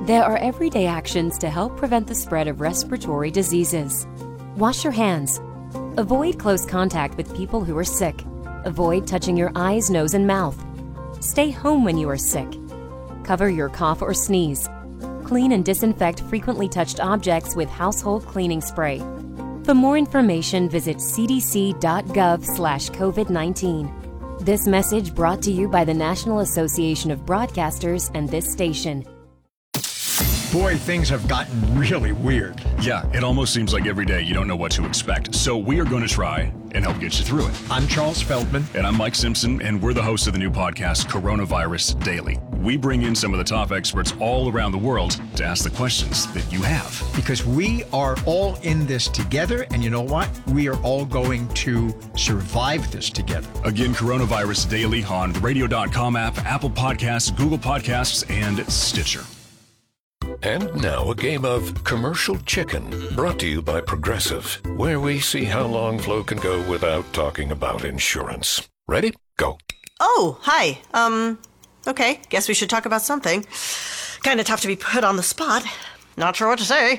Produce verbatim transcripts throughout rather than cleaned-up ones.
There are everyday actions to help prevent the spread of respiratory diseases. Wash your hands. Avoid close contact with people who are sick. Avoid touching your eyes, nose, and mouth. Stay home when you are sick. Cover your cough or sneeze. Clean and disinfect frequently touched objects with household cleaning spray. For more information, visit c d c dot gov slash covid nineteen. This message brought to you by the National Association of Broadcasters and this station. Boy, things have gotten really weird. Yeah, it almost seems like every day you don't know what to expect. So we are going to try and help get you through it. I'm Charles Feldman. And I'm Mike Simpson, and we're the hosts of the new podcast, Coronavirus Daily. We bring in some of the top experts all around the world to ask the questions that you have. Because we are all in this together, and you know what? We are all going to survive this together. Again, Coronavirus Daily on the radio dot com app, Apple Podcasts, Google Podcasts, and Stitcher. And now a game of Commercial Chicken, brought to you by Progressive, where we see how long Flo can go without talking about insurance. Ready? Go. Oh, hi. Um, okay, guess we should talk about something. Kind of tough to be put on the spot. Not sure what to say.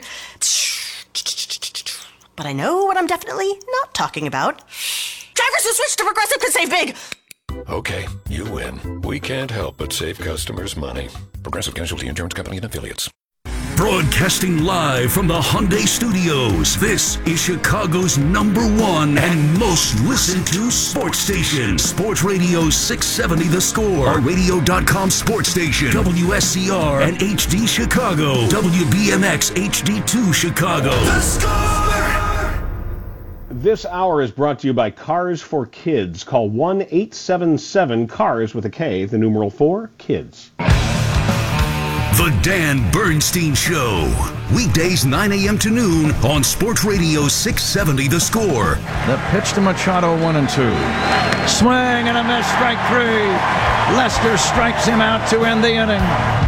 But I know what I'm definitely not talking about. Drivers who switch to Progressive can save big! Okay, you win. We can't help but save customers money. Progressive Casualty Insurance Company and Affiliates. Broadcasting live from the Hyundai Studios, this is Chicago's number one and most listened to sports station. Sports Radio six seventy The Score, our radio dot com sports station, W S C R and H D Chicago, W B M X H D two Chicago. The Score! This hour is brought to you by Cars for Kids. Call one eight seven seven CARS with a K, the numeral four, KIDS. The Dan Bernstein Show. Weekdays nine a.m. to noon on Sports Radio six seventy The Score. The pitch to Machado, one and two. Swing and a miss, strike three. Lester strikes him out to end the inning.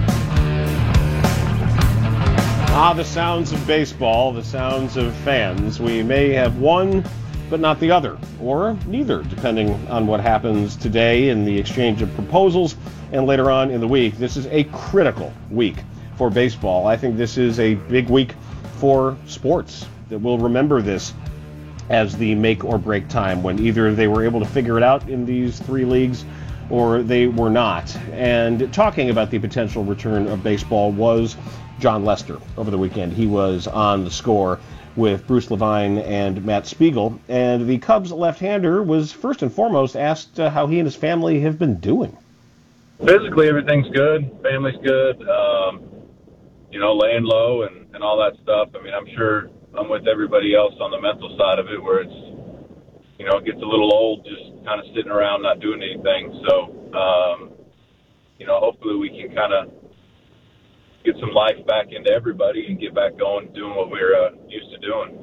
Ah, the sounds of baseball, the sounds of fans. We may have one, but not the other, or neither, depending on what happens today in the exchange of proposals and later on in the week. This is a critical week for baseball. I think this is a big week for sports, that we'll remember this as the make or break time, when either they were able to figure it out in these three leagues or they were not. And talking about the potential return of baseball was Jon Lester over the weekend. He was on The Score with Bruce Levine and Matt Spiegel, and the Cubs left-hander was first and foremost asked uh, how he and his family have been doing. Physically, everything's good. Family's good. Um, you know, laying low and, and all that stuff. I mean, I'm sure I'm with everybody else on the mental side of it, where it's, you know, it gets a little old just kind of sitting around not doing anything. So, um, you know, hopefully we can kind of get some life back into everybody and get back going, doing what we're uh, used to doing.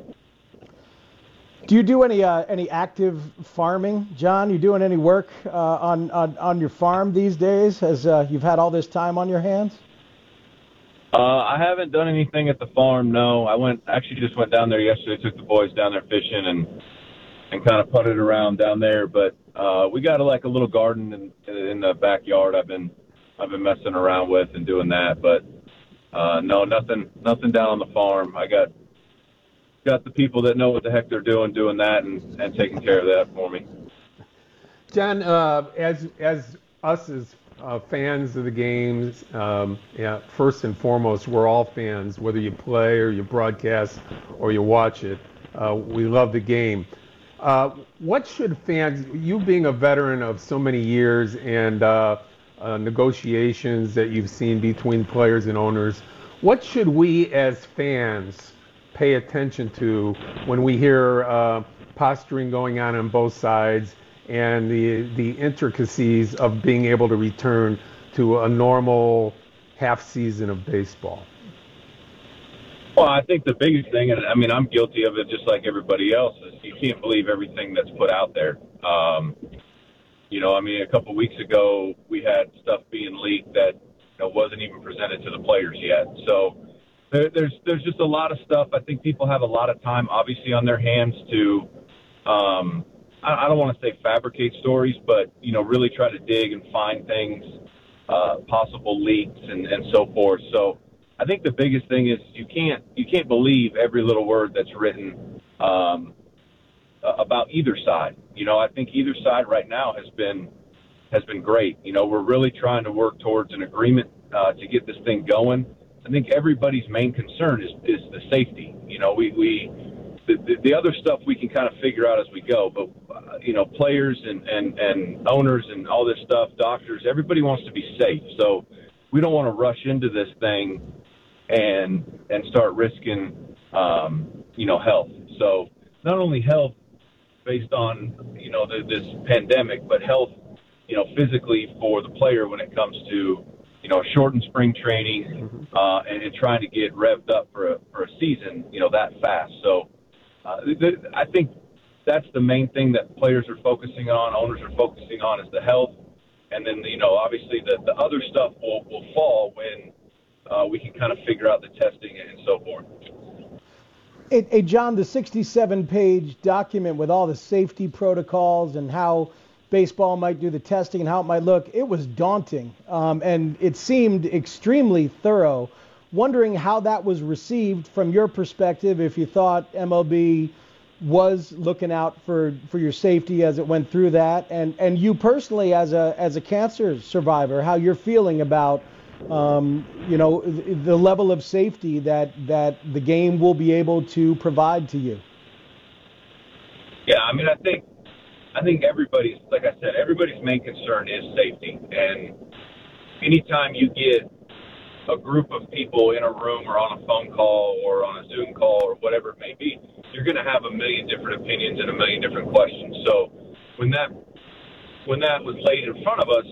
Do you do any uh, any active farming, John? You doing any work uh, on, on on your farm these days, as uh, you've had all this time on your hands? Uh, I haven't done anything at the farm. No, I went actually just went down there yesterday. Took the boys down there fishing and and kind of putted around down there. But uh, we got a, like a little garden in, in the backyard. I've been I've been messing around with and doing that. But uh, no, nothing nothing down on the farm. I got. Got the people that know what the heck they're doing, doing that and, and taking care of that for me. John, uh, as as us as uh, fans of the games, um, yeah, first and foremost, we're all fans, whether you play or you broadcast or you watch it. Uh, we love the game. Uh, what should fans, you being a veteran of so many years and uh, uh, negotiations that you've seen between players and owners, what should we as fans pay attention to when we hear uh, posturing going on on both sides and the the intricacies of being able to return to a normal half season of baseball? Well, I think the biggest thing, and I mean, I'm guilty of it just like everybody else, is you can't believe everything that's put out there. Um, you know, I mean, a couple of weeks ago, we had stuff being leaked that, you know, wasn't even presented to the players yet. So there, there's there's just a lot of stuff. I think people have a lot of time, obviously, on their hands to, um, I, I don't want to say fabricate stories, but, you know, really try to dig and find things, uh, possible leaks and, and so forth. So I think the biggest thing is you can't you can't believe every little word that's written um, about either side. You know, I think either side right now has been has been great. You know, we're really trying to work towards an agreement uh, to get this thing going. I think everybody's main concern is, is the safety. You know, we, we the, the, the other stuff we can kind of figure out as we go. But, uh, you know, players and, and, and owners and all this stuff, doctors, everybody wants to be safe. So we don't want to rush into this thing and and start risking, um, you know, health. So not only health based on, you know, the, this pandemic, but health, you know, physically for the player when it comes to, you know, shortened spring training uh, and, and trying to get revved up for a, for a season, you know, that fast. So uh, th- I think that's the main thing that players are focusing on, owners are focusing on, is the health. And then, you know, obviously the, the other stuff will, will fall when uh, we can kind of figure out the testing and so forth. Hey, hey, John, the sixty-seven page document with all the safety protocols and how baseball might do the testing and how it might look, it was daunting, um, and it seemed extremely thorough. Wondering how that was received from your perspective, if you thought M L B was looking out for, for your safety as it went through that, and, and you personally as a as a cancer survivor, how you're feeling about um, you know, the level of safety that, that the game will be able to provide to you. Yeah, I mean, I think I think everybody's, like I said, everybody's main concern is safety. And anytime you get a group of people in a room or on a phone call or on a Zoom call or whatever it may be, you're going to have a million different opinions and a million different questions. So when that when that was laid in front of us,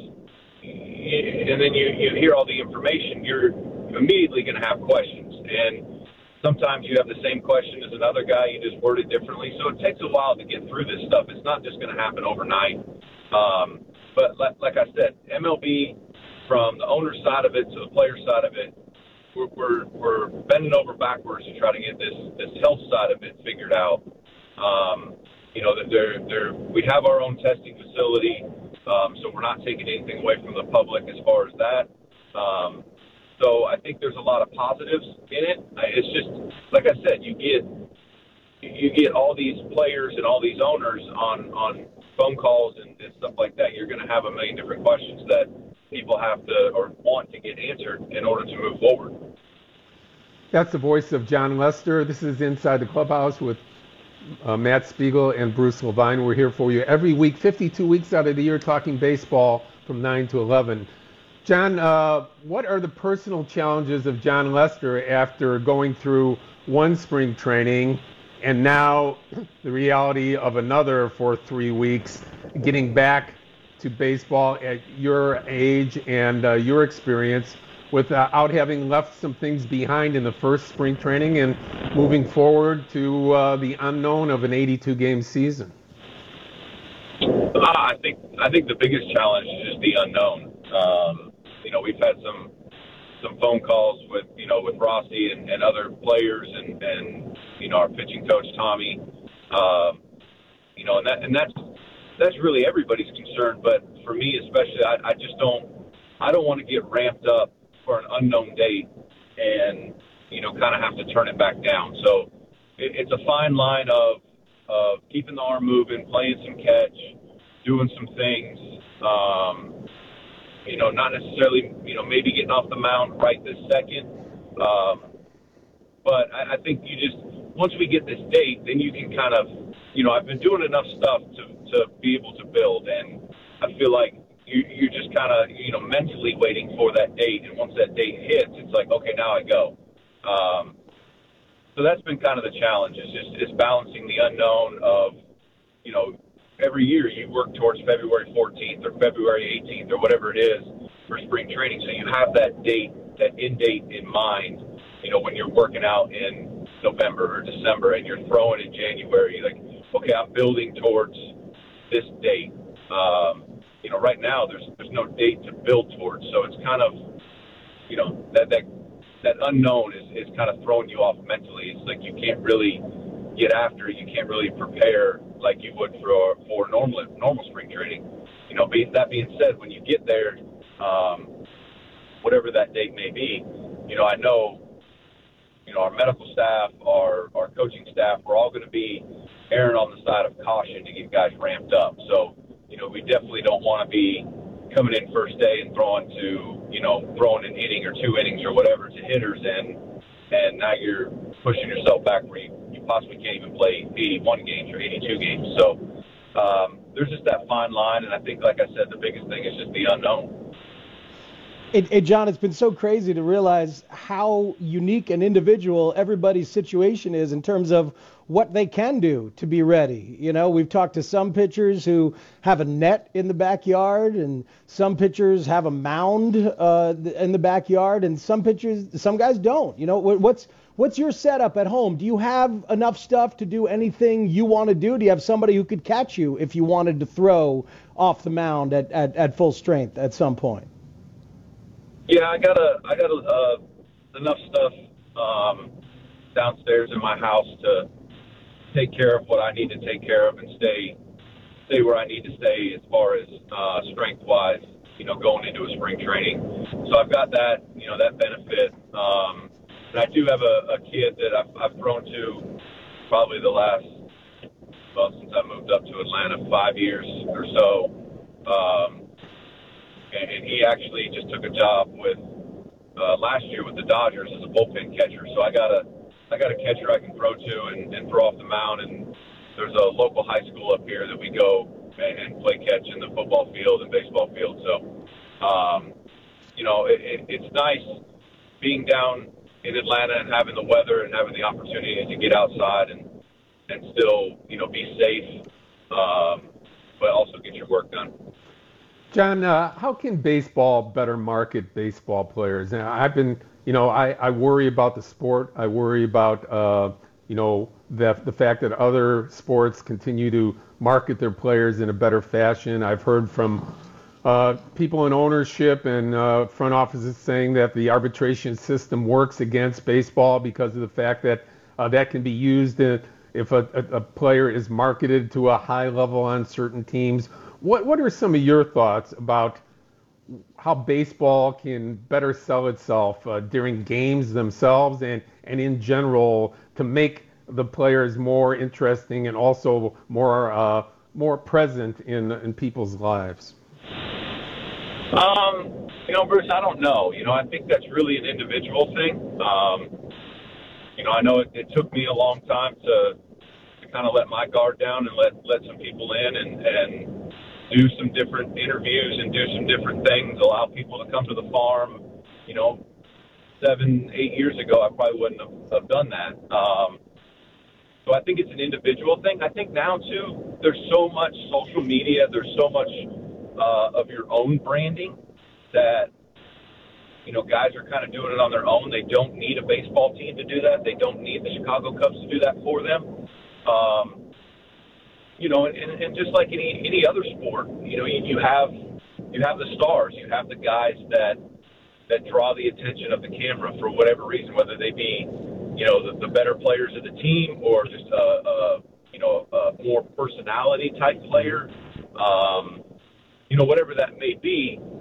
and then you, you hear all the information, you're immediately going to have questions. And sometimes you have the same question as another guy, you just word it differently. So it takes a while to get through this stuff. It's not just going to happen overnight. Um, but like, like I said, M L B, from the owner side of it to the player side of it, we're, we're, we're bending over backwards to try to get this, this health side of it figured out. Um, you know, that they're, they're, we have our own testing facility, um, so we're not taking anything away from the public as far as that. Um, So I think there's a lot of positives in it. It's just, like I said, you get you get all these players and all these owners on, on phone calls and, and stuff like that. You're going to have a million different questions that people have to or want to get answered in order to move forward. That's the voice of Jon Lester. This is Inside the Clubhouse with uh, Matt Spiegel and Bruce Levine. We're here for you every week, fifty-two weeks out of the year, talking baseball from nine to eleven. John, uh, what are the personal challenges of Jon Lester after going through one spring training and now the reality of another for three weeks, getting back to baseball at your age and uh, your experience without having left some things behind in the first spring training and moving forward to uh, the unknown of an eighty-two game season? Uh, I think I think the biggest challenge is just the unknown. Um, you know, we've had some some phone calls with, you know, with Rossi and, and other players and, and, you know, our pitching coach, Tommy. Um, you know, and that and that's that's really everybody's concern. But for me especially, I, I just don't I don't want to get ramped up for an unknown date and, you know, kind of have to turn it back down. So it, it's a fine line of, of keeping the arm moving, playing some catch, doing some things, um, you know, not necessarily, you know, maybe getting off the mound right this second. Um, but I, I think you just, once we get this date, then you can kind of, you know, I've been doing enough stuff to, to be able to build. And I feel like you, you're just kind of, you know, mentally waiting for that date. And once that date hits, it's like, okay, now I go. Um, so that's been kind of the challenge, is just is balancing the unknown of, you know, every year you work towards February fourteenth or February eighteenth or whatever it is for spring training. So you have that date, that end date in mind, you know, when you're working out in November or December and you're throwing in January, you're like, okay, I'm building towards this date. Um, you know, right now there's there's no date to build towards. So it's kind of, you know, that that, that unknown is, is kind of throwing you off mentally. It's like you can't really get after it. You can't really prepare like you would for for normal normal spring training. You know, be, that being said, when you get there, um, whatever that date may be, you know, I know, you know, our medical staff, our, our coaching staff, we're all going to be erring on the side of caution to get guys ramped up. So, you know, we definitely don't want to be coming in first day and throwing to, you know, throwing an inning or two innings or whatever to hitters, and and now you're pushing yourself back where you, you possibly can't even play eighty-one games or eighty-two games. So um, there's just that fine line, and I think, like I said, the biggest thing is just the unknown. It, it, John, it's been so crazy to realize how unique and individual everybody's situation is in terms of what they can do to be ready. You know, we've talked to some pitchers who have a net in the backyard, and some pitchers have a mound uh, in the backyard, and some pitchers, some guys don't. You know, what's what's your setup at home? Do you have enough stuff to do anything you want to do? Do you have somebody who could catch you if you wanted to throw off the mound at, at, at full strength at some point? Yeah, I got a, I got a, uh, enough stuff um, downstairs in my house to take care of what I need to take care of and stay, stay where I need to stay as far as uh, strength-wise, you know, going into a spring training. So I've got that, you know, that benefit. Um, and I do have a, a kid that I've, I've thrown to probably the last, well, since I moved up to Atlanta, five years or so. Um, And he actually just took a job with uh, last year with the Dodgers as a bullpen catcher. So I got a I got a catcher I can throw to and, and throw off the mound. And there's a local high school up here that we go and, and play catch in the football field and baseball field. So, um, you know, it, it, it's nice being down in Atlanta and having the weather and having the opportunity to get outside and and still, you know, be safe, um, but also get your work done. John, uh, how can baseball better market baseball players? Now, I've been, you know, I, I worry about the sport. I worry about, uh, you know, the, the fact that other sports continue to market their players in a better fashion. I've heard from uh, people in ownership and uh, front offices saying that the arbitration system works against baseball because of the fact that uh, that can be used in, if a, a, a player is marketed to a high level on certain teams. What what are some of your thoughts about how baseball can better sell itself uh, during games themselves and, and in general to make the players more interesting and also more uh, more present in in people's lives? Um, you know, Bruce, I don't know. You know, I think that's really an individual thing. Um, you know, I know it, it took me a long time to to kind of let my guard down and let let some people in and and. do some different interviews and do some different things, allow people to come to the farm. You know, seven, eight years ago, I probably wouldn't have, have done that. Um, so I think it's an individual thing. I think now, too, there's so much social media, there's so much uh, of your own branding that, you know, guys are kind of doing it on their own. They don't need a baseball team to do that. They don't need the Chicago Cubs to do that for them. Um, You know, and, and just like any any other sport, you know, you, you have you have the stars, you have the guys that that draw the attention of the camera for whatever reason, whether they be, you know, the, the better players of the team or just a, a you know a more personality type player, um, you know, whatever that may be.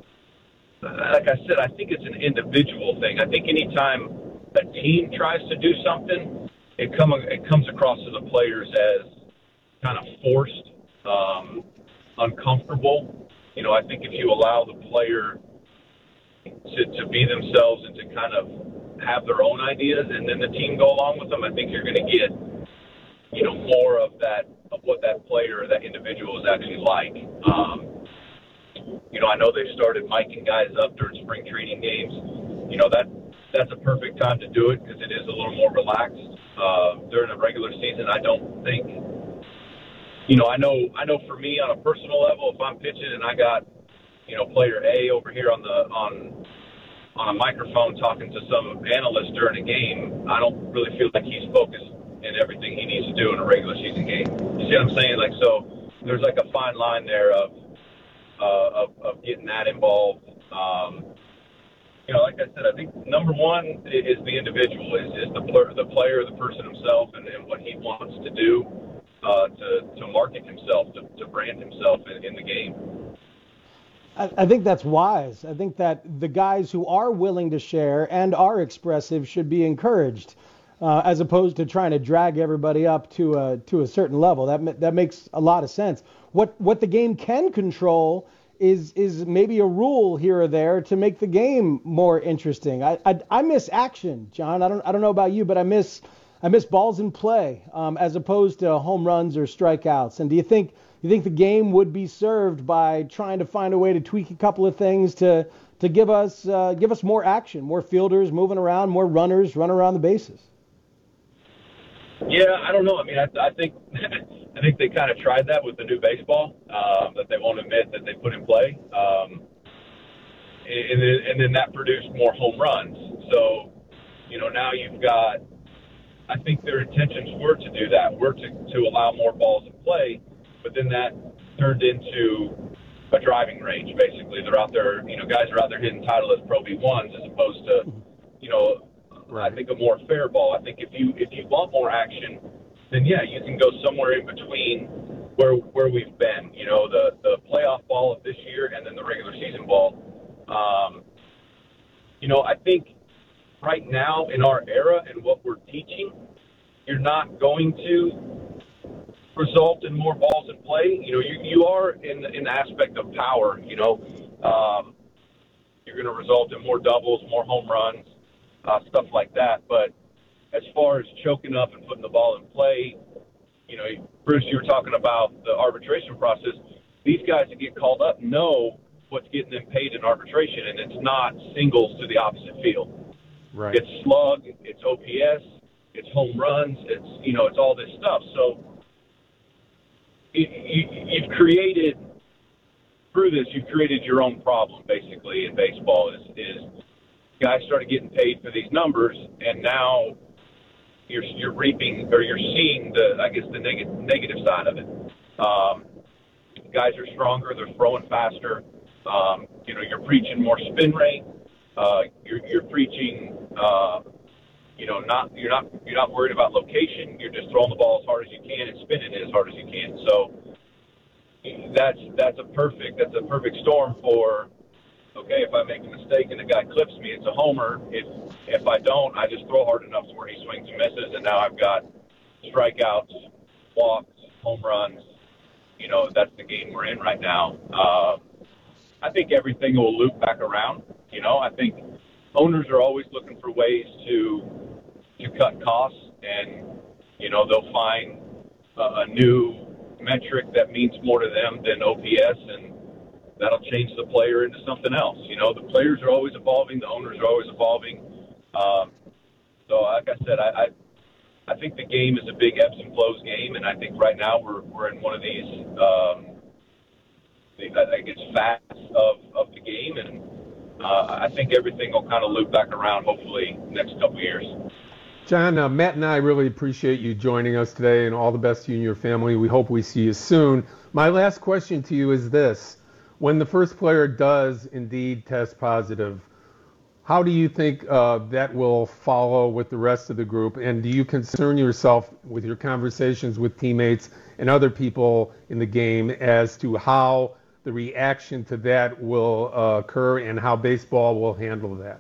Like I said, I think it's an individual thing. I think anytime a team tries to do something, it come it comes across to the players as kind of forced, um, uncomfortable. You know, I think if you allow the player to, to be themselves and to kind of have their own ideas and then the team go along with them, I think you're going to get, you know, more of that, of what that player or that individual is actually like. Um, you know, I know they've started miking guys up during spring training games. You know, that that's a perfect time to do it because it is a little more relaxed. Uh, during a regular season, I don't think, You know, I know. I know. For me, on a personal level, if I'm pitching and I got, you know, player A over here on the on on a microphone talking to some analyst during a game, I don't really feel like he's focused in everything he needs to do in a regular season game. You see what I'm saying? Like, so there's like a fine line there of uh, of, of getting that involved. Um, you know, like I said, I think number one is the individual, is, is the the player, the person himself, and, and what he wants to do. Uh, to, to market himself, to, to brand himself in, in the game. I, I think that's wise. I think that the guys who are willing to share and are expressive should be encouraged, uh, as opposed to trying to drag everybody up to a to a certain level. That that makes a lot of sense. What what the game can control is is maybe a rule here or there to make the game more interesting. I I, I miss action, John. I don't I don't know about you, but I miss I miss balls in play um, as opposed to home runs or strikeouts. And do you think you think the game would be served by trying to find a way to tweak a couple of things to to give us uh, give us more action, more fielders moving around, more runners running around the bases? Yeah, I don't know. I mean, I, I think I think they kind of tried that with the new baseball um, that they won't admit that they put in play, um, and, then, and then that produced more home runs. So, you know, now you've got. I think their intentions were to do that, were to, to allow more balls in play, but then that turned into a driving range. Basically, they're out there. You know, guys are out there hitting Titleist Pro V ones as opposed to, you know. Right. I think a more fair ball. I think if you if you want more action, then yeah, you can go somewhere in between where where we've been. You know, the the playoff ball of this year and then the regular season ball. Um, you know, I think right now in our era and what we're teaching, you're not going to result in more balls in play. You know, you you are in the, in the aspect of power. You know, um, you're going to result in more doubles, more home runs. Uh, stuff like that. But as far as choking up and putting the ball in play, you know, Bruce, you were talking about the arbitration process. These guys that get called up know what's getting them paid in arbitration, and it's not singles to the opposite field. Right. It's slug, it's O P S, it's home runs, it's, you know, it's all this stuff. So you, you, you've created, through this, you've created your own problem, basically, in baseball, is, is guys started getting paid for these numbers, and now you're you're reaping, or you're seeing the, I guess, the negative negative side of it. Um, guys are stronger, they're throwing faster. Um, you know, you're preaching more spin rate. Uh, you're you're preaching, uh, you know, not you're not you're not worried about location. You're just throwing the ball as hard as you can and spinning it as hard as you can. So that's that's a perfect that's a perfect storm for. Okay, if I make a mistake and the guy clips me, it's a homer. If if I don't, I just throw hard enough to where he swings and misses, and now I've got strikeouts, walks, home runs. You know, that's the game we're in right now. Uh, I think everything will loop back around. You know, I think owners are always looking for ways to to cut costs, and, you know, they'll find a, a new metric that means more to them than O P S, and that'll change the player into something else. You know, the players are always evolving. The owners are always evolving. Um, so, like I said, I, I I think the game is a big ebbs and flows game, and I think right now we're we're in one of these, um, I guess, facts of, of the game, and uh, I think everything will kind of loop back around, hopefully, next couple of years. John, uh, Matt and I really appreciate you joining us today, and all the best to you and your family. We hope we see you soon. My last question to you is this. When the first player does indeed test positive, how do you think uh, that will follow with the rest of the group? And do you concern yourself with your conversations with teammates and other people in the game as to how the reaction to that will uh, occur and how baseball will handle that?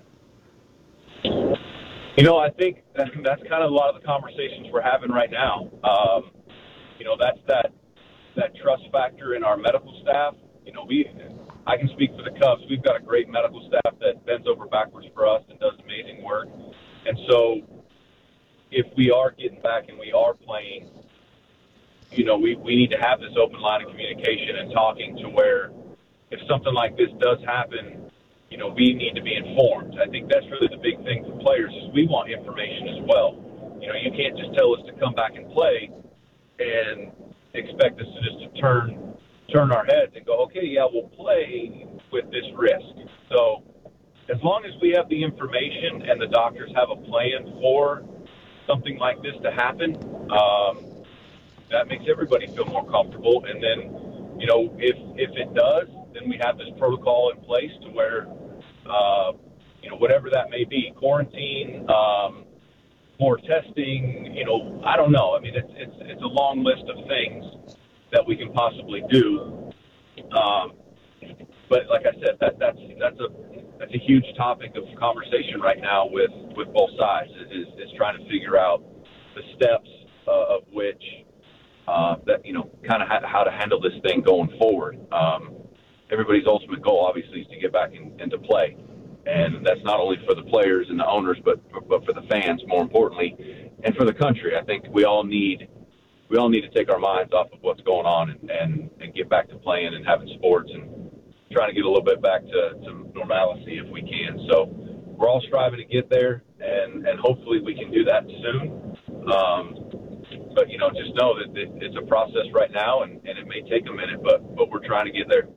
You know, I think that, that's kind of a lot of the conversations we're having right now. Um, you know, that's that that trust factor in our medical staff. You know, we, I can speak for the Cubs. We've got a great medical staff that bends over backwards for us and does amazing work. And so if we are getting back and we are playing, you know, we, we need to have this open line of communication and talking to where if something like this does happen, you know, we need to be informed. I think that's really the big thing for players is we want information as well. You know, you can't just tell us to come back and play and expect us to just to turn turn our heads and go, okay, yeah, we'll play with this risk. So as long as we have the information and the doctors have a plan for something like this to happen, um, that makes everybody feel more comfortable. And then, you know, if if it does, then we have this protocol in place to where, uh, you know, whatever that may be, quarantine, um, more testing, you know, I don't know. I mean, it's it's it's a long list of things that we can possibly do. Um, but like I said, that, that's that's a that's a huge topic of conversation right now with, with both sides. Is is trying to figure out the steps uh, of which uh, that you know kind of ha- how to handle this thing going forward. Um, everybody's ultimate goal, obviously, is to get back in, into play, and that's not only for the players and the owners, but but for the fans, more importantly, and for the country. I think we all need. We all need to take our minds off of what's going on and, and, and get back to playing and having sports and trying to get a little bit back to, to normalcy if we can. So we're all striving to get there, and, and hopefully we can do that soon. Um, but, you know, just know that it, it's a process right now, and, and it may take a minute, but, but we're trying to get there.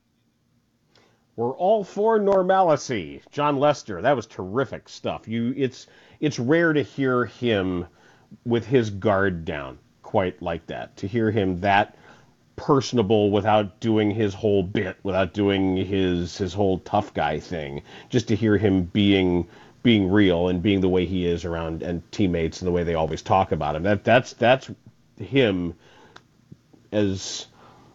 We're all for normalcy. Jon Lester, that was terrific stuff. You, it's it's rare to hear him with his guard down quite like that, to hear him that personable without doing his whole bit, without doing his his whole tough guy thing, just to hear him being being real and being the way he is around and teammates and the way they always talk about him. That that's that's him as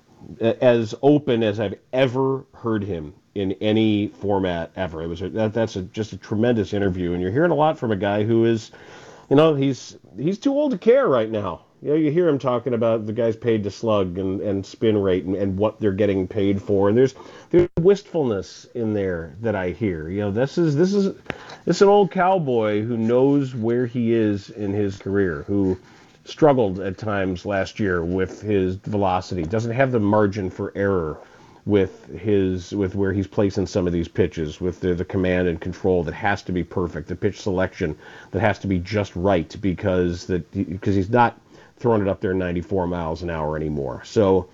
as open as I've ever heard him in any format ever. It was a, that that's a, just a tremendous interview, and you're hearing a lot from a guy who is, you know, he's he's too old to care right now. You know, you hear him talking about the guys paid to slug and, and spin rate and, and what they're getting paid for, and there's there's wistfulness in there that I hear. You know, this is this is this is an old cowboy who knows where he is in his career, who struggled at times last year with his velocity, doesn't have the margin for error with his with where he's placing some of these pitches, with the, the command and control that has to be perfect, the pitch selection that has to be just right because that because he's not throwing it up there ninety-four miles an hour anymore. So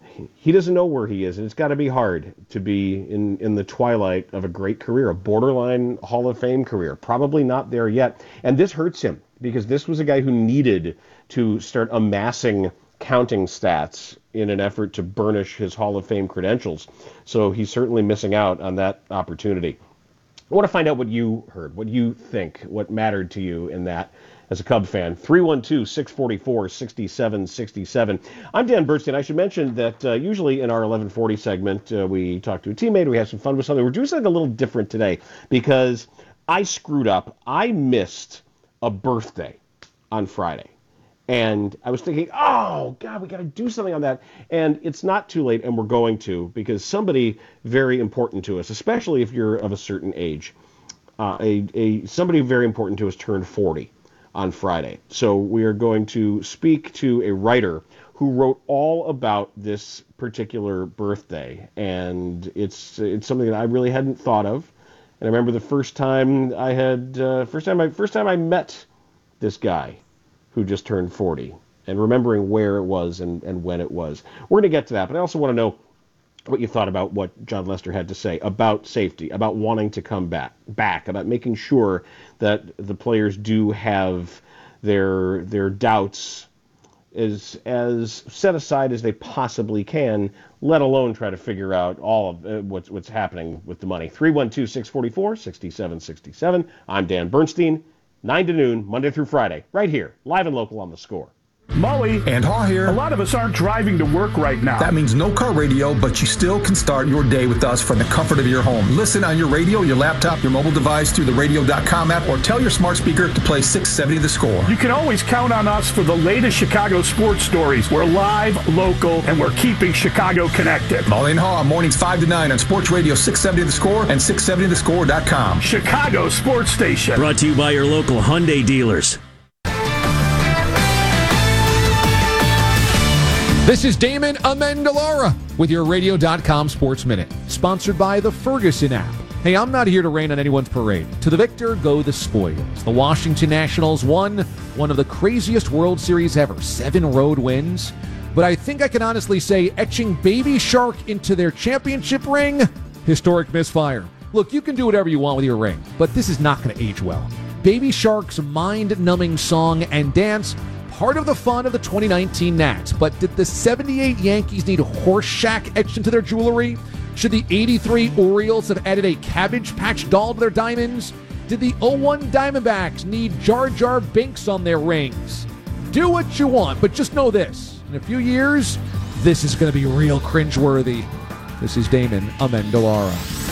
he doesn't know where he is, and it's got to be hard to be in, in the twilight of a great career, a borderline Hall of Fame career. Probably not there yet. And this hurts him because this was a guy who needed to start amassing counting stats in an effort to burnish his Hall of Fame credentials. So he's certainly missing out on that opportunity. I want to find out what you heard, what you think, what mattered to you in that as a Cub fan. three one two, six four four, six seven six seven. I'm Dan Bernstein. I should mention that uh, usually in our eleven forty segment, uh, we talk to a teammate, we have some fun with something. We're doing something a little different today because I screwed up. I missed a birthday on Friday. And I was thinking, oh, God, we got to do something on that. And it's not too late, and we're going to, because somebody very important to us, especially if you're of a certain age, uh, a, a somebody very important to us turned forty on Friday. So we are going to speak to a writer who wrote all about this particular birthday. And it's it's something that I really hadn't thought of. And I remember the first time I had, uh, first time I first time I met this guy who just turned forty, and remembering where it was and, and when it was. We're going to get to that, but I also want to know what you thought about what Jon Lester had to say about safety, about wanting to come back, back, about making sure that the players do have their their doubts as as set aside as they possibly can, let alone try to figure out all of uh, what's what's happening with the money. three one two, six four four, six seven six seven. I'm Dan Bernstein. nine to noon, Monday through Friday, right here, live and local on The Score. Molly and Haw here. A lot of us aren't driving to work right now. That means no car radio, but you still can start your day with us from the comfort of your home. Listen on your radio, your laptop, your mobile device through the radio dot com app, or tell your smart speaker to play six seventy The Score. You can always count on us for the latest Chicago sports stories. We're live, local, and we're keeping Chicago connected. Molly and Haw, mornings five to nine on Sports Radio six seventy The Score and six seventy the score dot com. Chicago Sports Station. Brought to you by your local Hyundai dealers. This is Damon Amendolara with your radio dot com Sports Minute, sponsored by the Ferguson app. Hey, I'm not here to rain on anyone's parade. To the victor go the spoils. The Washington Nationals won one of the craziest World Series ever, seven road wins. But I think I can honestly say etching Baby Shark into their championship ring, historic misfire. Look, you can do whatever you want with your ring, but this is not going to age well. Baby Shark's mind-numbing song and dance, part of the fun of the twenty nineteen Nats. But did the seventy-eight Yankees need a horse shack etched into their jewelry? Should the eighty-three Orioles have added a Cabbage Patch doll to their diamonds? Did the oh one Diamondbacks need Jar Jar Binks on their rings? Do what you want, but just know this. In a few years, this is going to be real cringeworthy. This is Damon Amendolara.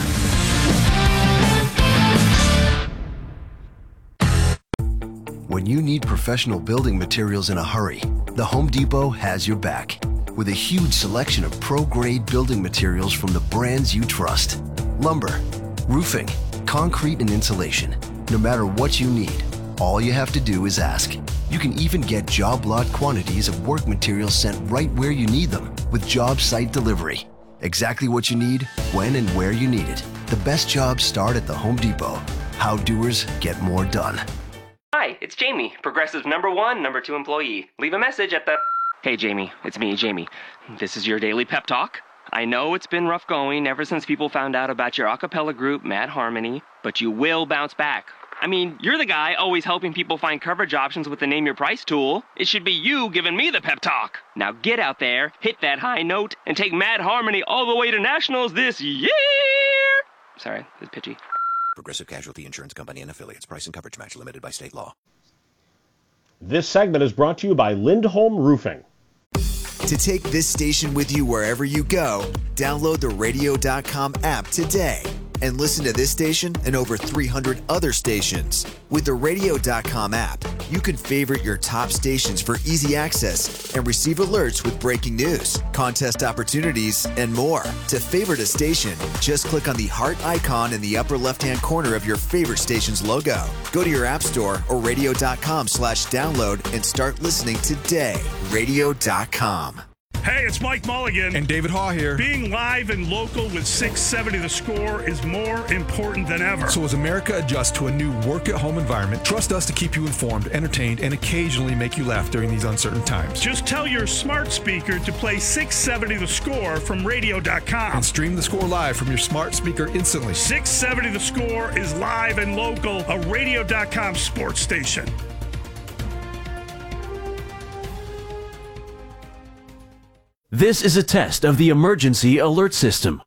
When you need professional building materials in a hurry, the Home Depot has your back. With a huge selection of pro-grade building materials from the brands you trust. Lumber, roofing, concrete, and insulation. No matter what you need, all you have to do is ask. You can even get job lot quantities of work materials sent right where you need them with job site delivery. Exactly what you need, when and where you need it. The best jobs start at the Home Depot. How doers get more done. Hi, it's Jamie, Progressive number one, number two employee. Leave a message at the... Hey, Jamie, it's me, Jamie. This is your daily pep talk. I know it's been rough going ever since people found out about your a cappella group, Mad Harmony, but you will bounce back. I mean, you're the guy always helping people find coverage options with the Name Your Price tool. It should be you giving me the pep talk. Now get out there, hit that high note, and take Mad Harmony all the way to nationals this year! Sorry, it's pitchy. Progressive Casualty Insurance Company and Affiliates. Price and coverage match limited by state law. This segment is brought to you by Lindholm Roofing. To take this station with you wherever you go, download the radio dot com app today and listen to this station and over three hundred other stations. With the radio dot com app, you can favorite your top stations for easy access and receive alerts with breaking news, contest opportunities, and more. To favorite a station, just click on the heart icon in the upper left-hand corner of your favorite station's logo. Go to your app store or radio dot com slash download and start listening today. radio dot com. Hey, it's Mike Mulligan. And David Haw here. Being live and local with six seventy The Score is more important than ever. So as America adjusts to a new work-at-home environment, trust us to keep you informed, entertained, and occasionally make you laugh during these uncertain times. Just tell your smart speaker to play six seventy The Score from radio dot com. And stream The Score live from your smart speaker instantly. six seventy The Score is live and local, a radio dot com sports station. This is a test of the emergency alert system.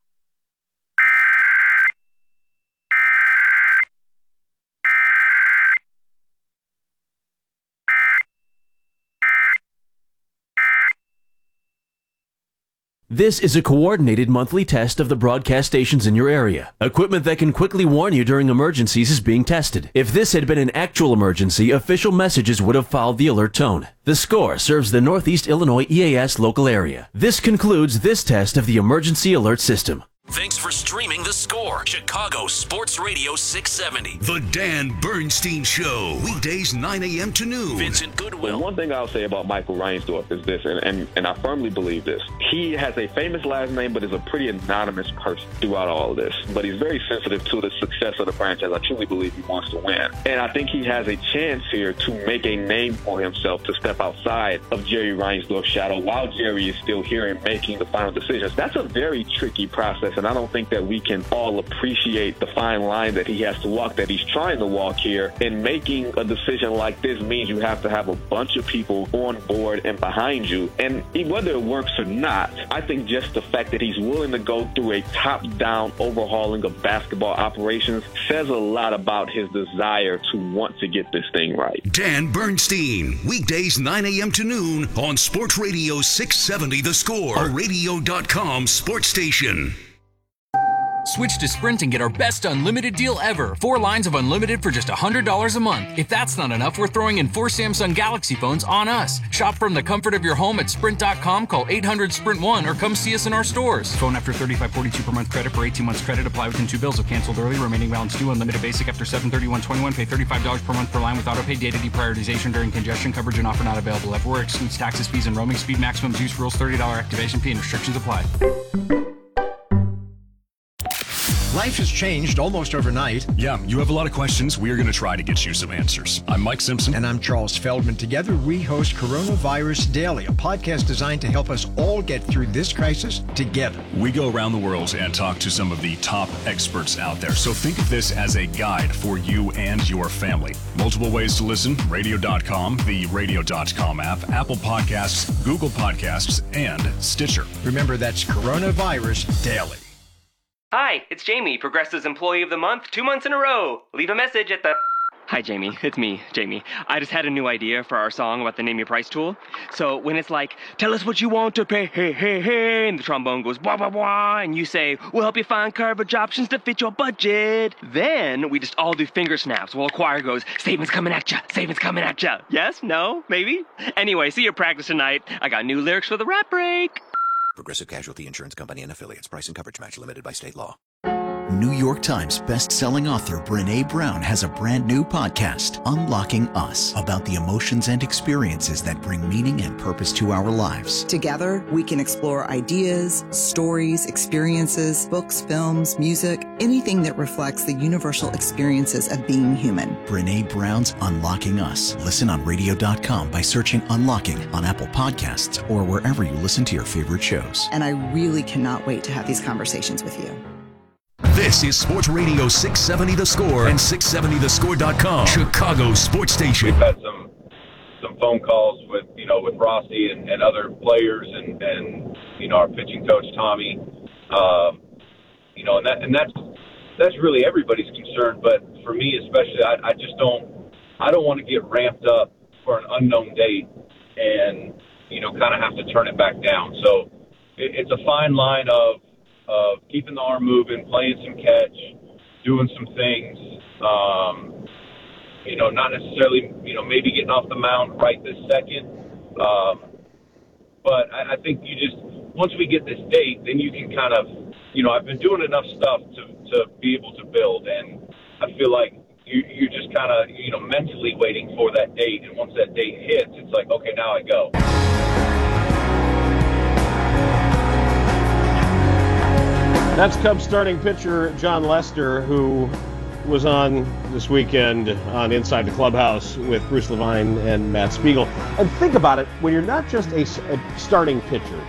This is a coordinated monthly test of the broadcast stations in your area. Equipment that can quickly warn you during emergencies is being tested. If this had been an actual emergency, official messages would have followed the alert tone. The Score serves the Northeast Illinois E A S local area. This concludes this test of the emergency alert system. Thanks for streaming The Score, Chicago Sports Radio six seventy. The Dan Bernstein Show, weekdays nine a.m. to noon. Vincent Goodwill. Well, one thing I'll say about Michael Reinsdorf is this, and, and, and I firmly believe this. He has a famous last name, but is a pretty anonymous person throughout all of this. But he's very sensitive to the success of the franchise. I truly believe he wants to win. And I think he has a chance here to make a name for himself, to step outside of Jerry Reinsdorf's shadow while Jerry is still here and making the final decisions. That's a very tricky process. And I don't think that we can all appreciate the fine line that he has to walk, that he's trying to walk here. And making a decision like this means you have to have a bunch of people on board and behind you. And whether it works or not, I think just the fact that he's willing to go through a top-down overhauling of basketball operations says a lot about his desire to want to get this thing right. Dan Bernstein, weekdays nine a.m. to noon on Sports Radio six seventy The Score, a radio dot com sports station. Switch to Sprint and get our best unlimited deal ever. Four lines of unlimited for just one hundred dollars a month. If that's not enough, we're throwing in four Samsung Galaxy phones on us. Shop from the comfort of your home at sprint dot com, call eight hundred sprint one, or come see us in our stores. Phone after thirty-five forty-two per month credit for eighteen months credit. Apply within two bills. If canceled early, remaining balance due. Unlimited basic after seven thirty-one twenty-one. Pay thirty-five dollars per month per line with autopay. Data deprioritization during congestion. Coverage and offer not available. Everywhere excludes taxes, fees, and roaming. Speed maximums use rules. thirty dollars activation fee and restrictions apply. Life has changed almost overnight. Yeah, you have a lot of questions. We are going to try to get you some answers. I'm Mike Simpson. And I'm Charles Feldman. Together, we host Coronavirus Daily, a podcast designed to help us all get through this crisis together. We go around the world and talk to some of the top experts out there. So think of this as a guide for you and your family. Multiple ways to listen: radio dot com, the radio dot com app, Apple Podcasts, Google Podcasts, and Stitcher. Remember, that's Coronavirus Daily. Hi, it's Jamie, Progressive's Employee of the Month, two months in a row. Leave a message at the... Hi, Jamie. It's me, Jamie. I just had a new idea for our song about the Name Your Price tool. So when it's like, tell us what you want to pay, hey, hey, hey, and the trombone goes, blah, blah, blah, and you say, we'll help you find coverage options to fit your budget. Then we just all do finger snaps while a choir goes, savings coming at ya, savings coming at ya. Yes? No? Maybe? Anyway, see you practice tonight. I got new lyrics for the rap break. Progressive Casualty Insurance Company and Affiliates. Price and coverage match limited by state law. New York Times best-selling author Brené Brown has a brand new podcast, Unlocking Us, about the emotions and experiences that bring meaning and purpose to our lives. Together, we can explore ideas, stories, experiences, books, films, music, anything that reflects the universal experiences of being human. Brené Brown's Unlocking Us. Listen on radio dot com by searching Unlocking on Apple Podcasts or wherever you listen to your favorite shows. And I really cannot wait to have these conversations with you. This is Sports Radio six seventy The Score and six seventy the score dot com, Chicago's sports station. We've had some some phone calls with, you know, with Rossi and, and other players and, and, you know, our pitching coach, Tommy. Um, you know, and that and that's that's really everybody's concern. But for me especially, I, I just don't I don't want to get ramped up for an unknown date and, you know, kind of have to turn it back down. So it, it's a fine line of of keeping the arm moving, playing some catch, doing some things, um, you know, not necessarily, you know, maybe getting off the mound right this second. Um, but I, I think you just, once we get this date, then you can kind of, you know, I've been doing enough stuff to, to be able to build. And I feel like you, you're just kind of, you know, mentally waiting for that date. And once that date hits, it's like, okay, now I go. That's Cubs starting pitcher Jon Lester, who was on this weekend on Inside the Clubhouse with Bruce Levine and Matt Spiegel. And think about it, when you're not just a, a starting pitcher,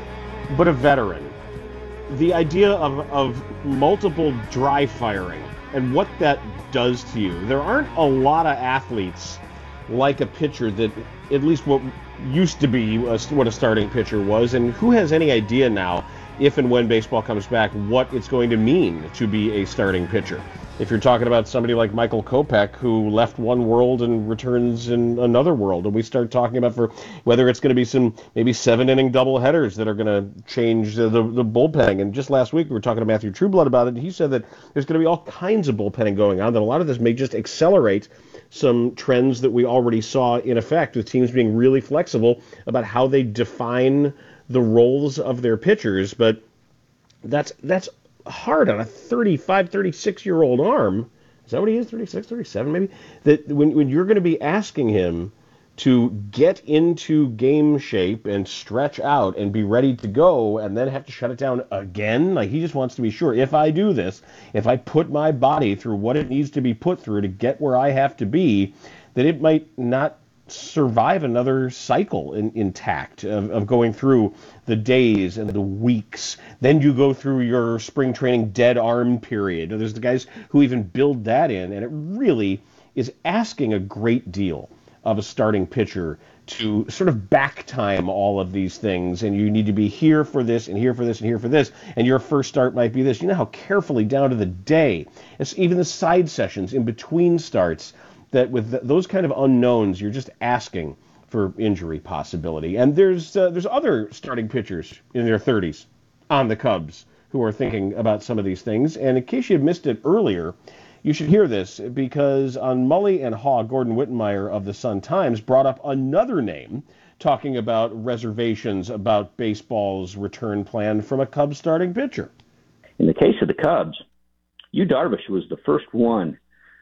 but a veteran, the idea of, of multiple dry firing and what that does to you. There aren't a lot of athletes like a pitcher that, at least what used to be a, what a starting pitcher was, and who has any idea now, if and when baseball comes back, what it's going to mean to be a starting pitcher. If you're talking about somebody like Michael Kopech, who left one world and returns in another world, and we start talking about for whether it's going to be some maybe seven-inning doubleheaders that are going to change the, the, the bullpenning. And just last week we were talking to Matthew Trueblood about it, and he said that there's going to be all kinds of bullpenning going on, that a lot of this may just accelerate some trends that we already saw in effect, with teams being really flexible about how they define the roles of their pitchers. But that's that's hard on a thirty-five, thirty-six-year-old arm. Is that what he is, thirty-six, thirty-seven maybe? That when, when you're going to be asking him to get into game shape and stretch out and be ready to go and then have to shut it down again, like he just wants to be sure, if I do this, if I put my body through what it needs to be put through to get where I have to be, that it might not survive another cycle in, intact of, of going through the days and the weeks. Then you go through your spring training dead arm period. There's the guys who even build that in, and it really is asking a great deal of a starting pitcher to sort of back time all of these things, and you need to be here for this and here for this and here for this, and your first start might be this. You know how carefully down to the day, it's even the side sessions in between starts, that with th- those kind of unknowns, you're just asking for injury possibility. And there's uh, there's other starting pitchers in their thirties on the Cubs who are thinking about some of these things. And in case you had missed it earlier, you should hear this, because on Mully and Haw, Gordon Wittenmeyer of the Sun-Times brought up another name, talking about reservations about baseball's return plan from a Cubs starting pitcher. In the case of the Cubs, Yu Darvish was the first one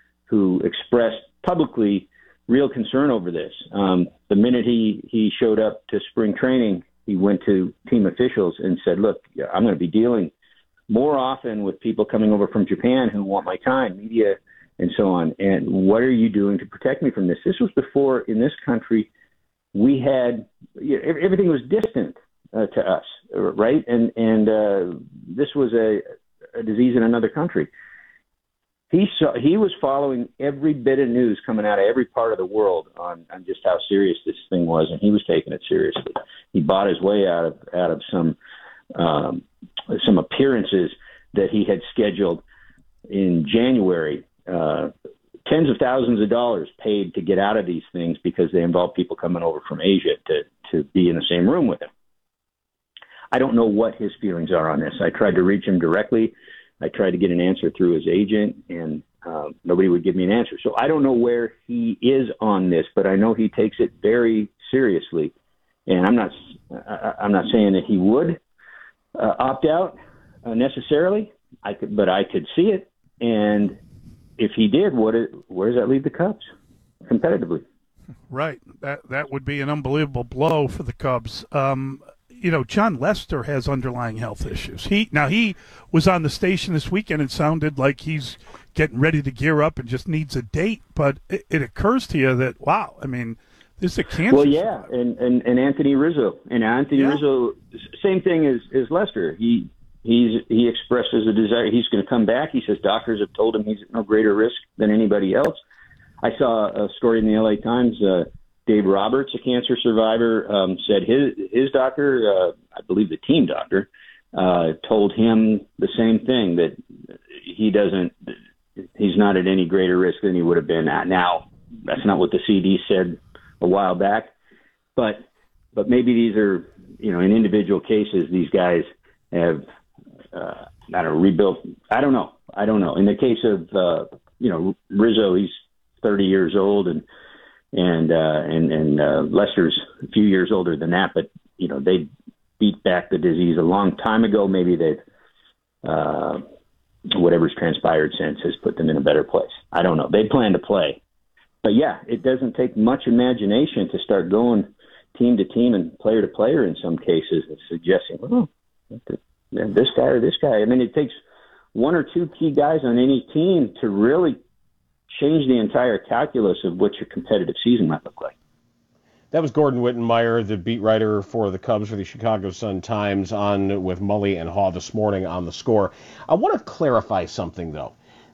who expressed publicly real concern over this. Um, the minute he, he showed up to spring training, he went to team officials and said, look, I'm going to be dealing more often with people coming over from Japan who want my time, media and so on. And what are you doing to protect me from this? This was before, in this country, we had, you know, everything was distant uh, to us, right? And, and uh, this was a, a disease in another country. He saw, he was following every bit of news coming out of every part of the world on, on just how serious this thing was, and he was taking it seriously. He bought his way out of out of some um, some appearances that he had scheduled in January, uh, tens of thousands of dollars paid to get out of these things because they involve people coming over from Asia to, to be in the same room with him. I don't know what his feelings are on this. I tried to reach him directly. I tried to get an answer through his agent, and uh, nobody would give me an answer. So I don't know where he is on this, but I know he takes it very seriously. And I'm not, I, I'm not saying that he would uh, opt out uh, necessarily. I could, but I could see it. And if he did, what? It, where does that leave the Cubs competitively? Right. That that would be an unbelievable blow for the Cubs. Um, you know, John Lester has underlying health issues. He now he was on the station this weekend and sounded like he's getting ready to gear up and just needs a date. But it, it occurs to you that, wow, I mean, this is a cancer. Well, yeah, and, and, and Anthony Rizzo. And Anthony yeah. Rizzo, same thing as, as Lester. He he's he expresses a desire. He's going to come back. He says doctors have told him he's at no greater risk than anybody else. I saw a story in the L A Times. Uh, Dave Roberts, a cancer survivor, um, said his his doctor, uh, I believe the team doctor, uh, told him the same thing, that he doesn't, he's not at any greater risk than he would have been at. Now, that's not what the C D said a while back, but but maybe these are, you know, in individual cases, these guys have, uh, I don't know, rebuilt. I don't know. I don't know. In the case of, uh, you know, Rizzo, he's thirty years old, and and uh, and and uh, Lester's a few years older than that, but you know they beat back the disease a long time ago. Maybe they've uh, whatever's transpired since has put them in a better place. I don't know. They plan to play, but yeah, it doesn't take much imagination to start going team to team and player to player in some cases and suggesting, well, this guy or this guy. I mean, it takes one or two key guys on any team to really change the entire calculus of what your competitive season might look like. That was Gordon Wittenmeyer, the beat writer for the Cubs for the Chicago Sun-Times, on with Mully and Haw this morning on The Score. I want to clarify something, though.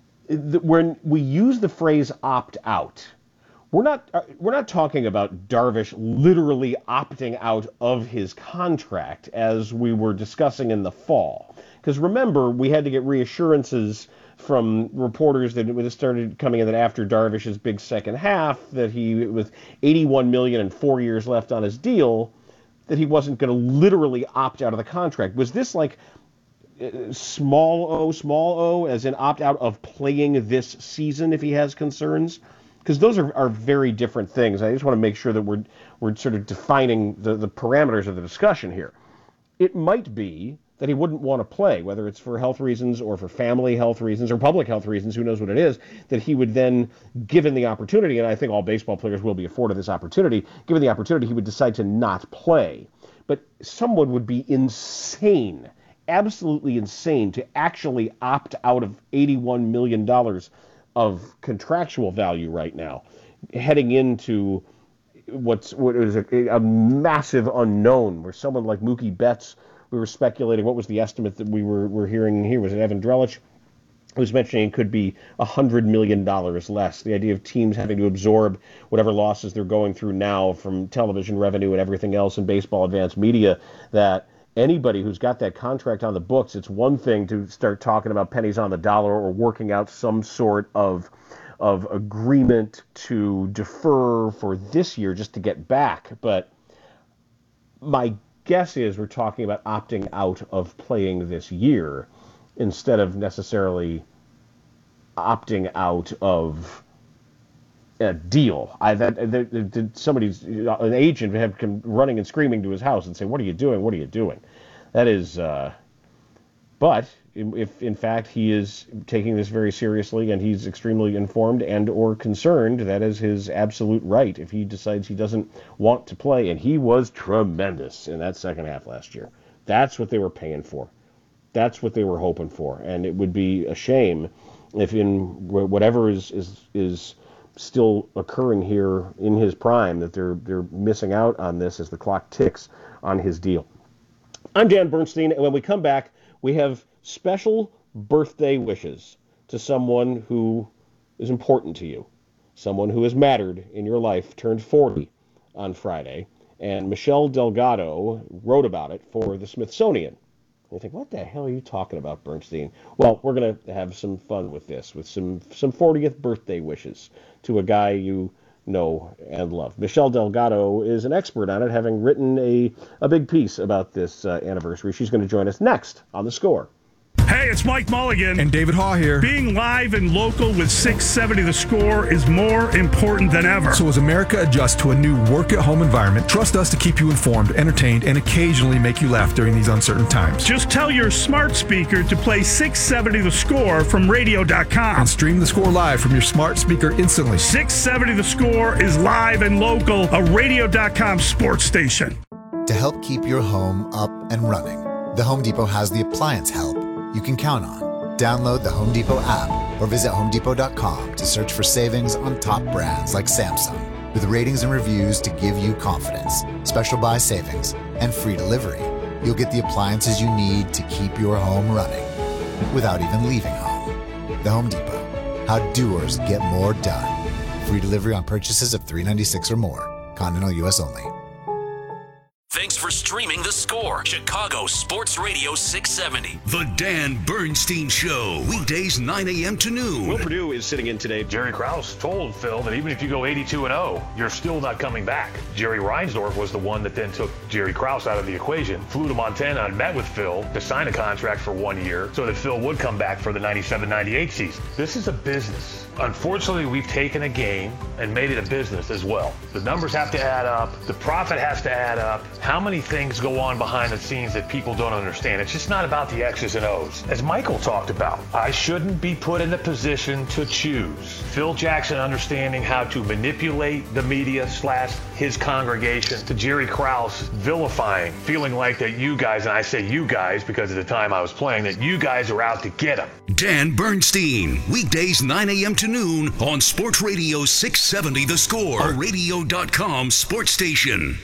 When we use the phrase opt out, we're not we're not talking about Darvish literally opting out of his contract as we were discussing in the fall. Because remember, we had to get reassurances from reporters that it started coming in that after Darvish's big second half, that he, with eighty-one million dollars and four years left on his deal, that he wasn't going to literally opt out of the contract. Was this like uh, small o, small o, as in opt out of playing this season if he has concerns? Because those are, are very different things. I just want to make sure that we're we're sort of defining the, the parameters of the discussion here. It might be that he wouldn't want to play, whether it's for health reasons or for family health reasons or public health reasons, who knows what it is, that he would then, given the opportunity, and I think all baseball players will be afforded this opportunity, given the opportunity, he would decide to not play. But someone would be insane, absolutely insane, to actually opt out of eighty-one million dollars of contractual value right now, heading into what's what is a, a massive unknown, where someone like Mookie Betts, we were speculating, what was the estimate that we were, were hearing here? Was it Evan Drellich? Who was mentioning it could be one hundred million dollars less. The idea of teams having to absorb whatever losses they're going through now from television revenue and everything else in baseball advanced media, that anybody who's got that contract on the books, it's one thing to start talking about pennies on the dollar or working out some sort of of agreement to defer for this year just to get back. But my guess is we're talking about opting out of playing this year instead of necessarily opting out of a deal. I that, that, that somebody's an agent have come running and screaming to his house and say, "What are you doing? What are you doing?" That is, uh, but if in fact he is taking this very seriously and he's extremely informed and or concerned, that is his absolute right. If he decides he doesn't want to play, and he was tremendous in that second half last year, that's what they were paying for. That's what they were hoping for, and it would be a shame if in whatever is is is still occurring here in his prime that they're they're missing out on this as the clock ticks on his deal. I'm Dan Bernstein, and when we come back, we have special birthday wishes to someone who is important to you, someone who has mattered in your life, turned forty on Friday, and Michelle Delgado wrote about it for the Smithsonian. You think, what the hell are you talking about, Bernstein? Well, we're going to have some fun with this, with some, some fortieth birthday wishes to a guy you know and love. Michelle Delgado is an expert on it, having written a, a big piece about this uh, anniversary. She's going to join us next on The Score. Hey, it's Mike Mulligan. And David Haw here. Being live and local with six seventy The Score is more important than ever. So as America adjusts to a new work-at-home environment, trust us to keep you informed, entertained, and occasionally make you laugh during these uncertain times. Just tell your smart speaker to play six seventy The Score from radio dot com. And stream The Score live from your smart speaker instantly. six seventy The Score is live and local, a radio dot com sports station. To help keep your home up and running, the Home Depot has the appliance help you can count on. Download the Home Depot app or visit home depot dot com to search for savings on top brands like Samsung, with ratings and reviews to give you confidence, special buy savings, and free delivery. You'll get the appliances you need to keep your home running without even leaving home. The Home Depot. How doers get more done. Free delivery on purchases of three hundred ninety-six dollars or more. Continental U S only. Thanks for streaming The Score, Chicago Sports Radio six seventy. The Dan Bernstein Show, weekdays nine a.m. to noon. Will Purdue is sitting in today. Jerry Krause told Phil that even if you go eighty-two and oh, you're still not coming back. Jerry Reinsdorf was the one that then took Jerry Krause out of the equation, flew to Montana and met with Phil to sign a contract for one year so that Phil would come back for the ninety-seven ninety-eight season. This is a business. Unfortunately, we've taken a game and made it a business as well. The numbers have to add up. The profit has to add up. How many things go on behind the scenes that people don't understand? It's just not about the X's and O's. As Michael talked about, I shouldn't be put in a position to choose. Phil Jackson understanding how to manipulate the media slash his congregation, to Jerry Krause vilifying, feeling like that you guys, and I say you guys because of the time I was playing, that you guys are out to get him. Dan Bernstein, weekdays nine a.m. to noon on Sports Radio six seventy The Score, a radio dot com sports station.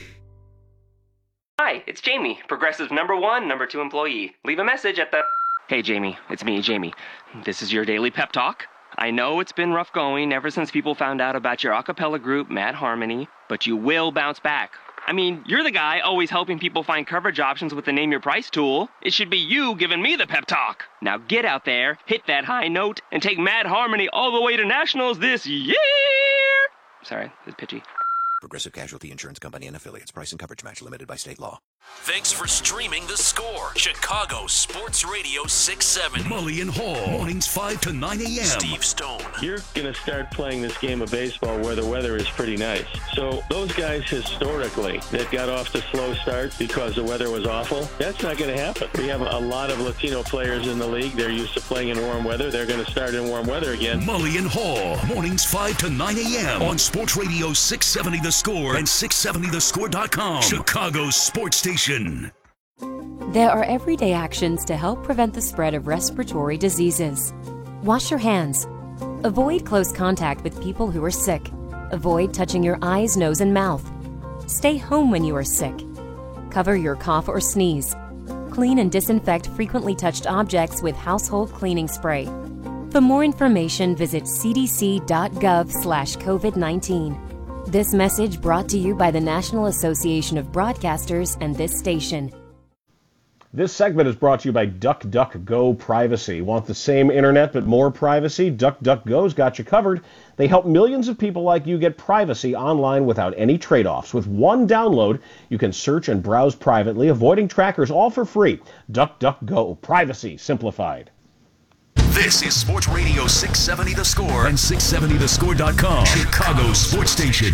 Hi, it's Jamie, Progressive number one, number two employee. Leave a message at the... Hey, Jamie, it's me, Jamie. This is your daily pep talk. I know it's been rough going ever since people found out about your a cappella group, Mad Harmony, but you will bounce back. I mean, you're the guy always helping people find coverage options with the Name Your Price tool. It should be you giving me the pep talk. Now get out there, hit that high note, and take Mad Harmony all the way to nationals this year! Sorry, it's pitchy. Progressive Casualty Insurance Company and Affiliates. Price and coverage match limited by state law. Thanks for streaming The Score, Chicago Sports Radio six seventy. Mully and Hall, mornings five to nine a.m. Steve Stone. You're going to start playing this game of baseball where the weather is pretty nice. So those guys historically that got off to slow start because the weather was awful, that's not going to happen. We have a lot of Latino players in the league. They're used to playing in warm weather. They're going to start in warm weather again. Mully and Hall, mornings five to nine a.m. on Sports Radio six seventy The Score and six seventy the score dot com, Chicago's sports station. There are everyday actions to help prevent the spread of respiratory diseases. Wash your hands. Avoid close contact with people who are sick. Avoid touching your eyes, nose, and mouth. Stay home when you are sick. Cover your cough or sneeze. Clean and disinfect frequently touched objects with household cleaning spray. For more information, visit c d c dot gov slash covid nineteen. This message brought to you by the National Association of Broadcasters and this station. This segment is brought to you by DuckDuckGo Privacy. Want the same internet but more privacy? DuckDuckGo's got you covered. They help millions of people like you get privacy online without any trade-offs. With one download, you can search and browse privately, avoiding trackers, all for free. DuckDuckGo Privacy Simplified. This is Sports Radio six seventy The Score and six seventy the score dot com, Chicago's sports station.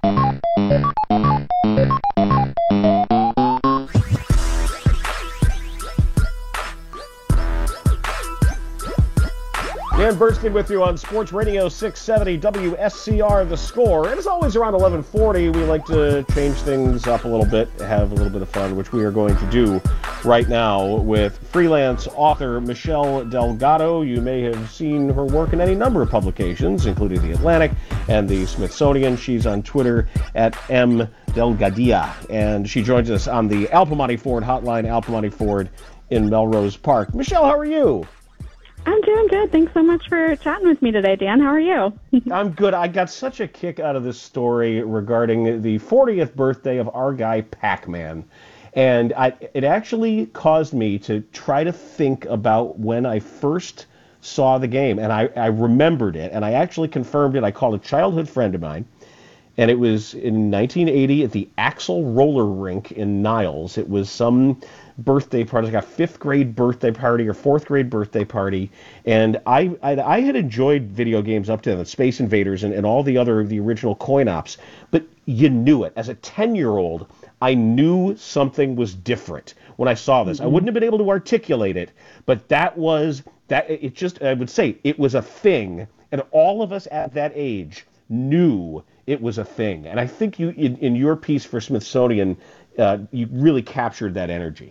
Dan Bernstein with you on Sports Radio six seventy W S C R The Score. And as always, around eleven forty, we like to change things up a little bit, have a little bit of fun, which we are going to do right now with freelance author Michelle Delgado. You may have seen her work in any number of publications, including The Atlantic and the Smithsonian. She's on Twitter at M Delgadia, and she joins us on the Al Piemonte Ford hotline, Al Piemonte Ford in Melrose Park. Michelle, how are you? I'm doing good. Thanks so much for chatting with me today, Dan. How are you? I'm good. I got such a kick out of this story regarding the fortieth birthday of our guy Pac-Man. And I, it actually caused me to try to think about when I first saw the game, and I, I remembered it, and I actually confirmed it. I called a childhood friend of mine, and it was in nineteen eighty at the Axel Roller Rink in Niles. It was some birthday party, like a fifth grade birthday party or fourth grade birthday party, and I I, I had enjoyed video games up to then, Space Invaders and, and all the other the original coin ops, but you knew it. As a ten-year-old, I knew something was different when I saw this. Mm-hmm. I wouldn't have been able to articulate it, but that was that. It just I would say it was a thing, and all of us at that age knew it was a thing. And I think you, in, in your piece for Smithsonian, uh, you really captured that energy.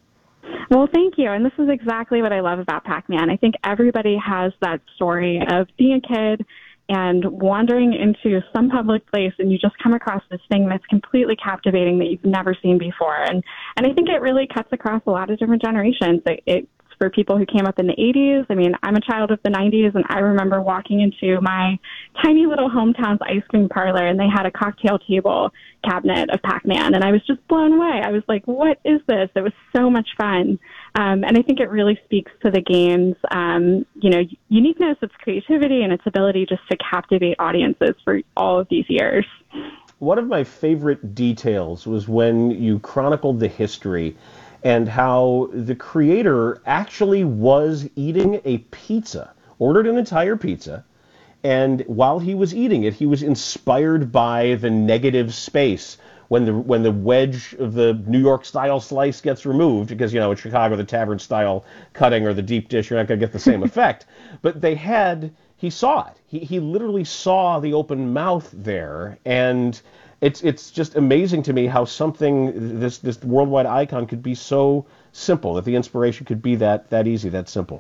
Well, thank you. And this is exactly what I love about Pac-Man. I think everybody has that story of being a kid and wandering into some public place, and you just come across this thing that's completely captivating that you've never seen before. And and I think it really cuts across a lot of different generations. It, it's for people who came up in the eighties. I mean, I'm a child of the nineties, and I remember walking into my tiny little hometown's ice cream parlor, and they had a cocktail table cabinet of Pac-Man, and I was just blown away. I was like, what is this? It was so much fun. Um, and I think it really speaks to the game's, um, you know, uniqueness, its creativity, and its ability just to captivate audiences for all of these years. One of my favorite details was when you chronicled the history and how the creator actually was eating a pizza, ordered an entire pizza, and while he was eating it, he was inspired by the negative space when the when the wedge of the New York style slice gets removed, because, you know, in Chicago, the tavern style cutting or the deep dish, you're not going to get the same effect. But they had, he saw it. He he literally saw the open mouth there, and it's it's just amazing to me how something, this this worldwide icon, could be so simple, that the inspiration could be that that easy, that simple.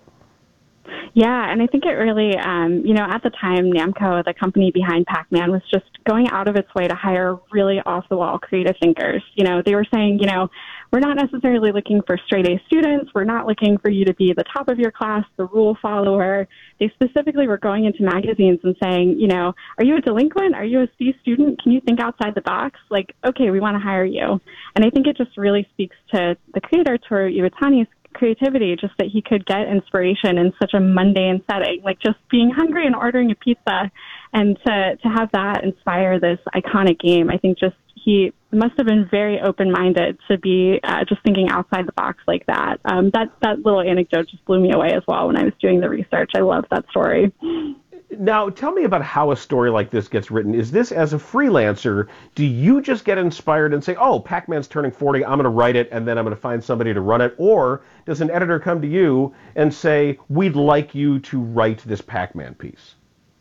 Yeah, and I think it really, um, you know, at the time, Namco, the company behind Pac-Man, was just going out of its way to hire really off-the-wall creative thinkers. You know, they were saying, you know, we're not necessarily looking for straight-A students. We're not looking for you to be the top of your class, the rule follower. They specifically were going into magazines and saying, you know, are you a delinquent? Are you a C student? Can you think outside the box? Like, okay, we want to hire you. And I think it just really speaks to the creator, Toru Iwatani's creativity, just that he could get inspiration in such a mundane setting, like just being hungry and ordering a pizza, and to to have that inspire this iconic game. I think just he must have been very open-minded to be uh, just thinking outside the box like that. Um, that that little anecdote just blew me away as well when I was doing the research. I love that story. Now, tell me about how a story like this gets written. Is this, as a freelancer, do you just get inspired and say, oh, Pac-Man's turning forty, I'm going to write it, and then I'm going to find somebody to run it? Or does an editor come to you and say, we'd like you to write this Pac-Man piece?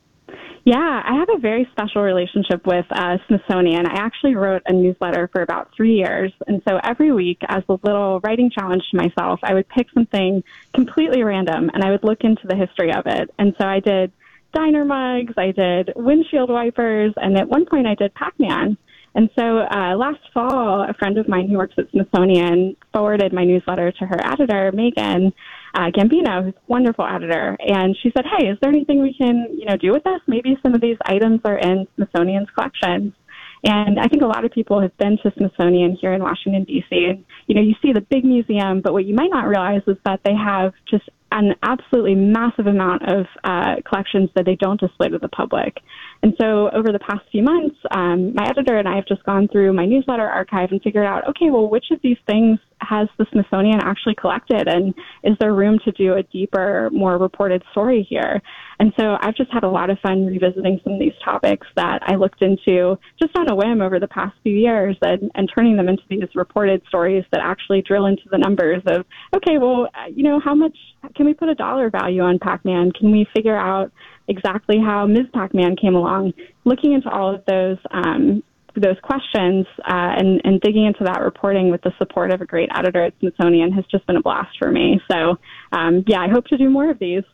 Yeah, I have a very special relationship with uh, Smithsonian. I actually wrote a newsletter for about three years. And so every week, as a little writing challenge to myself, I would pick something completely random, and I would look into the history of it. And so I did diner mugs, I did windshield wipers, and at one point I did Pac-Man. And so uh, last fall, a friend of mine who works at Smithsonian forwarded my newsletter to her editor, Megan uh, Gambino, who's a wonderful editor. And she said, hey, is there anything we can, you know, do with this? Maybe some of these items are in Smithsonian's collections. And I think a lot of people have been to Smithsonian here in Washington, D C, and, you know, you see the big museum, but what you might not realize is that they have just an absolutely massive amount of uh, collections that they don't display to the public. And so over the past few months, um, my editor and I have just gone through my newsletter archive and figured out, okay, well, which of these things has the Smithsonian actually collected, and is there room to do a deeper, more reported story here? And so I've just had a lot of fun revisiting some of these topics that I looked into just on a whim over the past few years, and, and turning them into these reported stories that actually drill into the numbers of, okay, well, you know, how much can we put a dollar value on Pac-Man? Can we figure out exactly how Miz Pac-Man came along? Looking into all of those um, those questions uh, and, and digging into that reporting with the support of a great editor at Smithsonian has just been a blast for me. So, um, yeah, I hope to do more of these.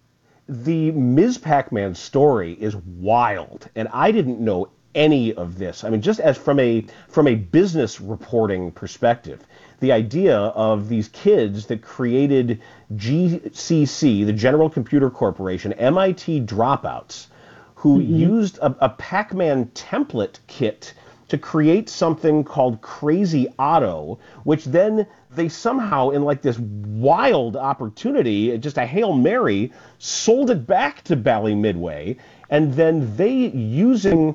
The Miz Pac-Man story is wild, and I didn't know any of this. I mean, just as from a from a business reporting perspective, the idea of these kids that created G C C, the General Computer Corporation, M I T dropouts, who mm-hmm. used a, a Pac-Man template kit to create something called Crazy Otto, which then they somehow, in like this wild opportunity, just a Hail Mary, sold it back to Bally Midway, and then they, using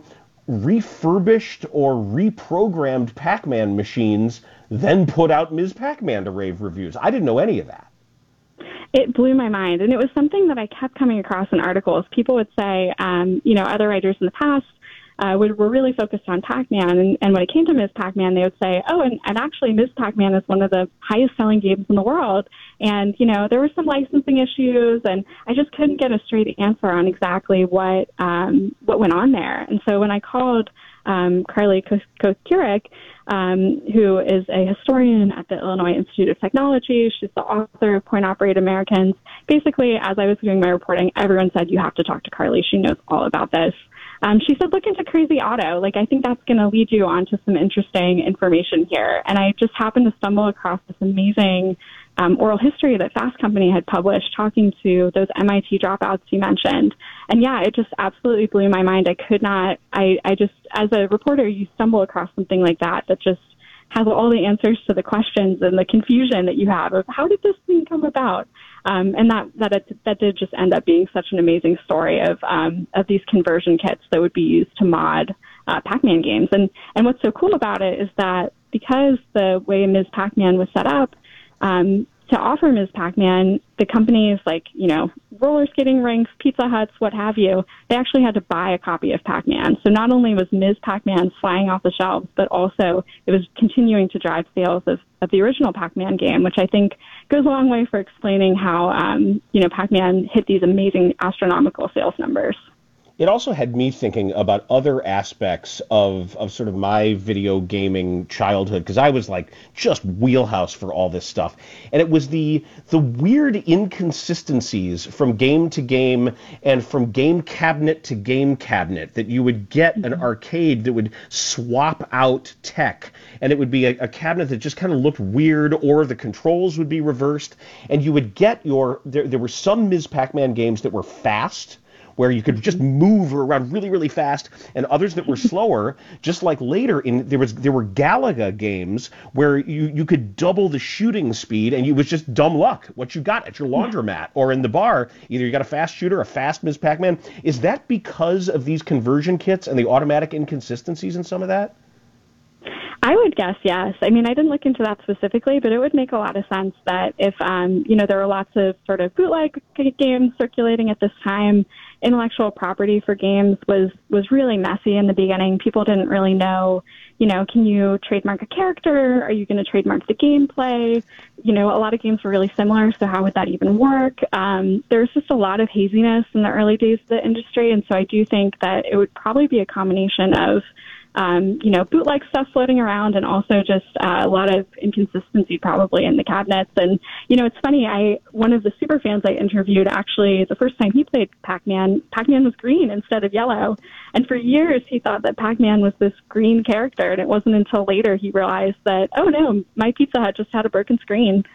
refurbished or reprogrammed Pac-Man machines, then put out Miz Pac-Man to rave reviews. I didn't know any of that. It blew my mind, and it was something that I kept coming across in articles. People would say, um, you know, other writers in the past uh, would, were really focused on Pac-Man, and, and when it came to Miz Pac-Man, they would say, oh, and, and actually Miz Pac-Man is one of the highest-selling games in the world, and, you know, there were some licensing issues, and I just couldn't get a straight answer on exactly what um, what went on there. And so when I called um, Carly Kokurik, um, who is a historian at the Illinois Institute of Technology. She's the author of Point Operated Americans. Basically, as I was doing my reporting, everyone said, you have to talk to Carly. She knows all about this. Um, she said, look into Crazy Otto. Like, I think that's going to lead you on to some interesting information here. And I just happened to stumble across this amazing um, oral history that Fast Company had published talking to those M I T dropouts you mentioned. And yeah, it just absolutely blew my mind. I could not, I, I just, as a reporter, you stumble across something like that that just has all the answers to the questions and the confusion that you have of how did this thing come about? Um, and that, that, it, that did just end up being such an amazing story of, um, of these conversion kits that would be used to mod uh, Pac-Man games. And, and what's so cool about it is that because the way Miz Pac-Man was set up, um, to offer Miz Pac-Man, the companies like, you know, roller skating rinks, Pizza Huts, what have you, they actually had to buy a copy of Pac-Man. So not only was Miz Pac-Man flying off the shelves, but also it was continuing to drive sales of, of the original Pac-Man game, which I think goes a long way for explaining how, um, you know, Pac-Man hit these amazing astronomical sales numbers. It also had me thinking about other aspects of, of sort of my video gaming childhood, because I was like just wheelhouse for all this stuff. And it was the the weird inconsistencies from game to game and from game cabinet to game cabinet that you would get an arcade that would swap out tech. And it would be a, a cabinet that just kind of looked weird, or the controls would be reversed. And you would get your, there, there were some Miz Pac-Man games that were fast, where you could just move around really, really fast, and others that were slower, just like later in, there was there were Galaga games where you, you could double the shooting speed, and it was just dumb luck what you got at your laundromat or in the bar. Either you got a fast shooter, a fast Miz Pac-Man. Is that because of these conversion kits and the automatic inconsistencies in some of that? I would guess yes. I mean, I didn't look into that specifically, but it would make a lot of sense that if, um, you know, there were lots of sort of bootleg games circulating at this time, intellectual property for games was, was really messy in the beginning. People didn't really know, you know, can you trademark a character? Are you going to trademark the gameplay? You know, a lot of games were really similar, so how would that even work? Um, there's just a lot of haziness in the early days of the industry, and so I do think that it would probably be a combination of Um, you know, bootleg stuff floating around, and also just uh, a lot of inconsistency probably in the cabinets. And, you know, it's funny, I one of the super fans I interviewed, actually, the first time he played Pac-Man, Pac-Man was green instead of yellow. And for years he thought that Pac-Man was this green character, and it wasn't until later he realized that, oh no, my Pizza Hut just had a broken screen.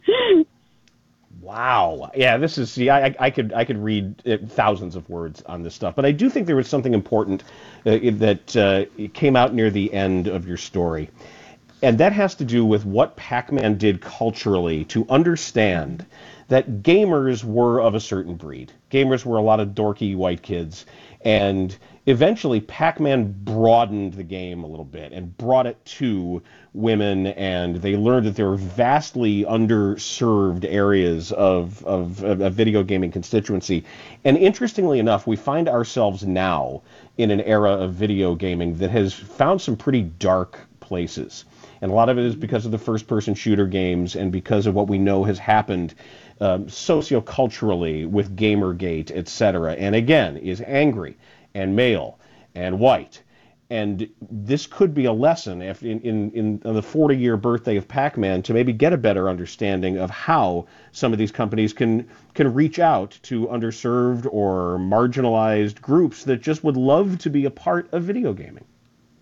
Wow. Yeah, this is, see, I, I could I could read thousands of words on this stuff, but I do think there was something important uh, that uh, came out near the end of your story, and that has to do with what Pac-Man did culturally to understand that gamers were of a certain breed. Gamers were a lot of dorky white kids, and eventually Pac-Man broadened the game a little bit and brought it to women, and they learned that there were vastly underserved areas of, of, of a video gaming constituency. And interestingly enough, we find ourselves now in an era of video gaming that has found some pretty dark places. And a lot of it is because of the first-person shooter games and because of what we know has happened um, socioculturally with Gamergate, et cetera. And again, is angry and male and white. And this could be a lesson if in, in, in the forty-year birthday of Pac-Man to maybe get a better understanding of how some of these companies can can reach out to underserved or marginalized groups that just would love to be a part of video gaming.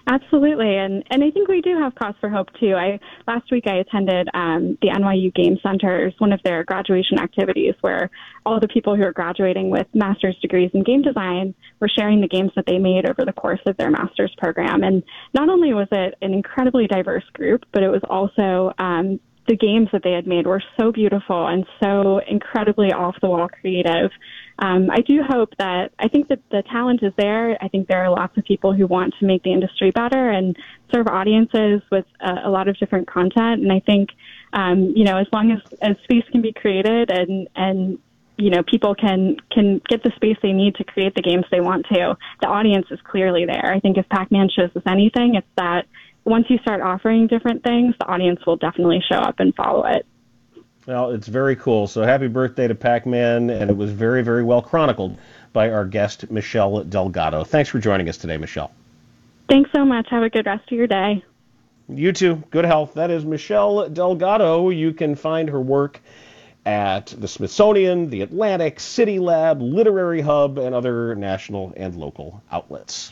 Absolutely, and and I think we do have cause for hope too. I last week I attended um, the N Y U Game Center's one of their graduation activities, where all the people who are graduating with master's degrees in game design were sharing the games that they made over the course of their master's program. And not only was it an incredibly diverse group, but it was also um, the games that they had made were so beautiful and so incredibly off-the-wall creative. Um, I do hope that, I think that the talent is there. I think there are lots of people who want to make the industry better and serve audiences with a, a lot of different content. And I think, um, you know, as long as, as space can be created and, and, you know, people can, can get the space they need to create the games they want to, the audience is clearly there. I think if Pac-Man shows us anything, it's that once you start offering different things, the audience will definitely show up and follow it. Well, it's very cool. So happy birthday to Pac-Man, and it was very, very well chronicled by our guest, Michelle Delgado. Thanks for joining us today, Michelle. Thanks so much. Have a good rest of your day. You too. Good health. That is Michelle Delgado. You can find her work at the Smithsonian, the Atlantic, City Lab, Literary Hub, and other national and local outlets.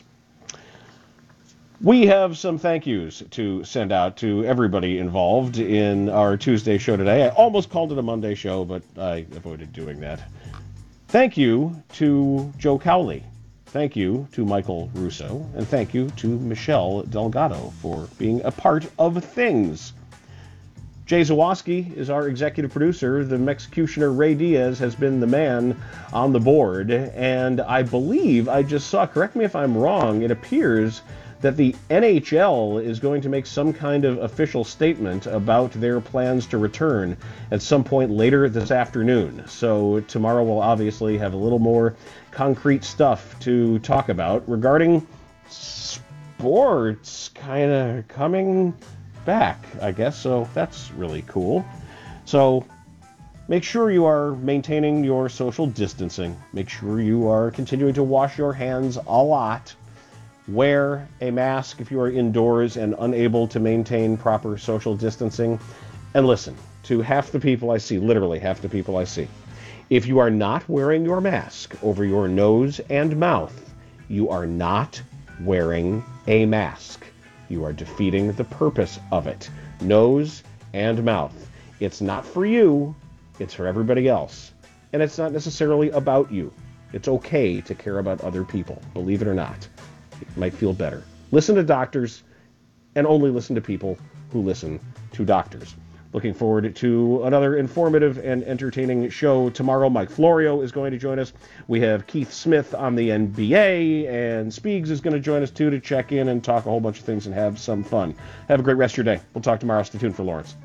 We have some thank yous to send out to everybody involved in our Tuesday show today. I almost called it a Monday show, but I avoided doing that. Thank you to Joe Cowley. Thank you to Michael Russo. And thank you to Michelle Delgado for being a part of things. Jay Zawoski is our executive producer. The Mexecutioner Ray Diaz has been the man on the board. And I believe I just saw, correct me if I'm wrong, it appears that the N H L is going to make some kind of official statement about their plans to return at some point later this afternoon. So tomorrow we'll obviously have a little more concrete stuff to talk about regarding sports kind of coming back, I guess. So that's really cool. So make sure you are maintaining your social distancing. Make sure you are continuing to wash your hands a lot. Wear a mask if you are indoors and unable to maintain proper social distancing. And listen, to half the people I see, literally half the people I see, if you are not wearing your mask over your nose and mouth, you are not wearing a mask. You are defeating the purpose of it. Nose and mouth. It's not for you, it's for everybody else. And it's not necessarily about you. It's okay to care about other people, believe it or not. It might feel better. Listen to doctors, and only listen to people who listen to doctors. Looking forward to another informative and entertaining show tomorrow. Mike Florio is going to join us. We have Keith Smith on the N B A, and Speegs is going to join us too to check in and talk a whole bunch of things and have some fun. Have a great rest of your day. We'll talk tomorrow. Stay tuned for Lawrence.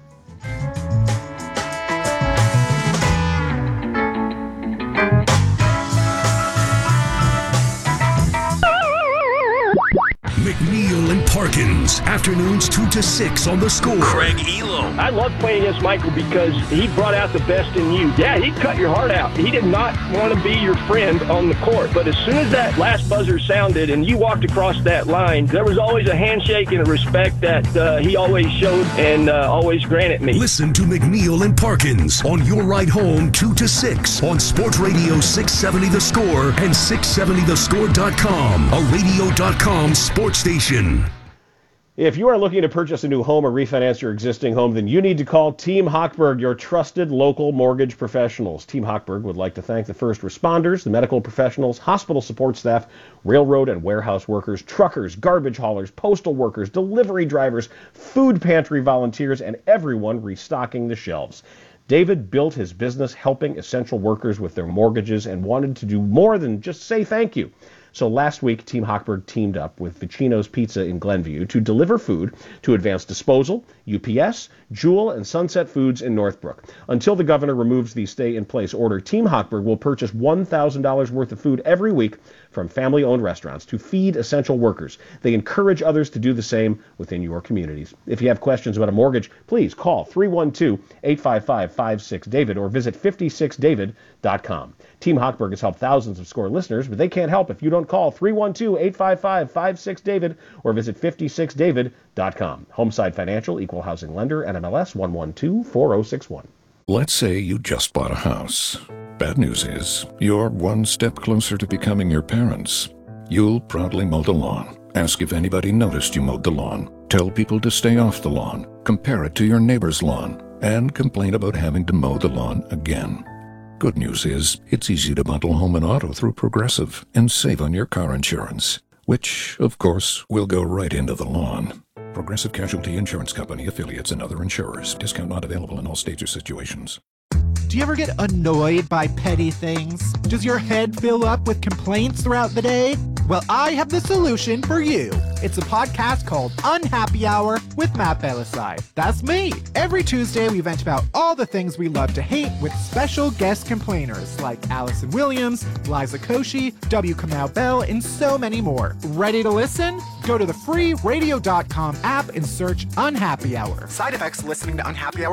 McNeil and Parkins, afternoons two to six on The Score. Craig Elo. I love playing against Michael because he brought out the best in you. Yeah, he cut your heart out. He did not want to be your friend on the court. But as soon as that last buzzer sounded and you walked across that line, there was always a handshake and a respect that uh, he always showed and uh, always granted me. Listen to McNeil and Parkins on your ride home two to six on Sports Radio six seventy The Score and six seventy the score dot com, a radio dot com sports station. If you are looking to purchase a new home or refinance your existing home, then you need to call Team Hochberg, your trusted local mortgage professionals. Team Hochberg would like to thank the first responders, the medical professionals, hospital support staff, railroad and warehouse workers, truckers, garbage haulers, postal workers, delivery drivers, food pantry volunteers, and everyone restocking the shelves. David built his business helping essential workers with their mortgages and wanted to do more than just say thank you. So last week, Team Hochberg teamed up with Vicino's Pizza in Glenview to deliver food to Advanced Disposal, U P S, Jewel, and Sunset Foods in Northbrook. Until the governor removes the stay-in-place order, Team Hochberg will purchase one thousand dollars worth of food every week from family-owned restaurants to feed essential workers. They encourage others to do the same within your communities. If you have questions about a mortgage, please call three one two, eight five five, five six David or visit five six david dot com. Team Hochberg has helped thousands of SCORE listeners, but they can't help if you don't call three one two, eight five five, five six David or visit five six david dot com. Homeside Financial, Equal Housing Lender, N M L S one one two, four zero six one. Let's say you just bought a house. Bad news is, you're one step closer to becoming your parents. You'll proudly mow the lawn. Ask if anybody noticed you mowed the lawn. Tell people to stay off the lawn. Compare it to your neighbor's lawn. And complain about having to mow the lawn again. Good news is, it's easy to bundle home and auto through Progressive and save on your car insurance, which, of course, will go right into the lawn. Progressive Casualty Insurance Company, affiliates, and other insurers. Discount not available in all states or situations. Do you ever get annoyed by petty things? Does your head fill up with complaints throughout the day? Well, I have the solution for you. It's a podcast called Unhappy Hour with Matt Belisai. That's me. Every Tuesday, we vent about all the things we love to hate with special guest complainers like Allison Williams, Liza Koshy, W. Kamau Bell, and so many more. Ready to listen? Go to the free radio dot com app and search Unhappy Hour. Side effects listening to Unhappy Hour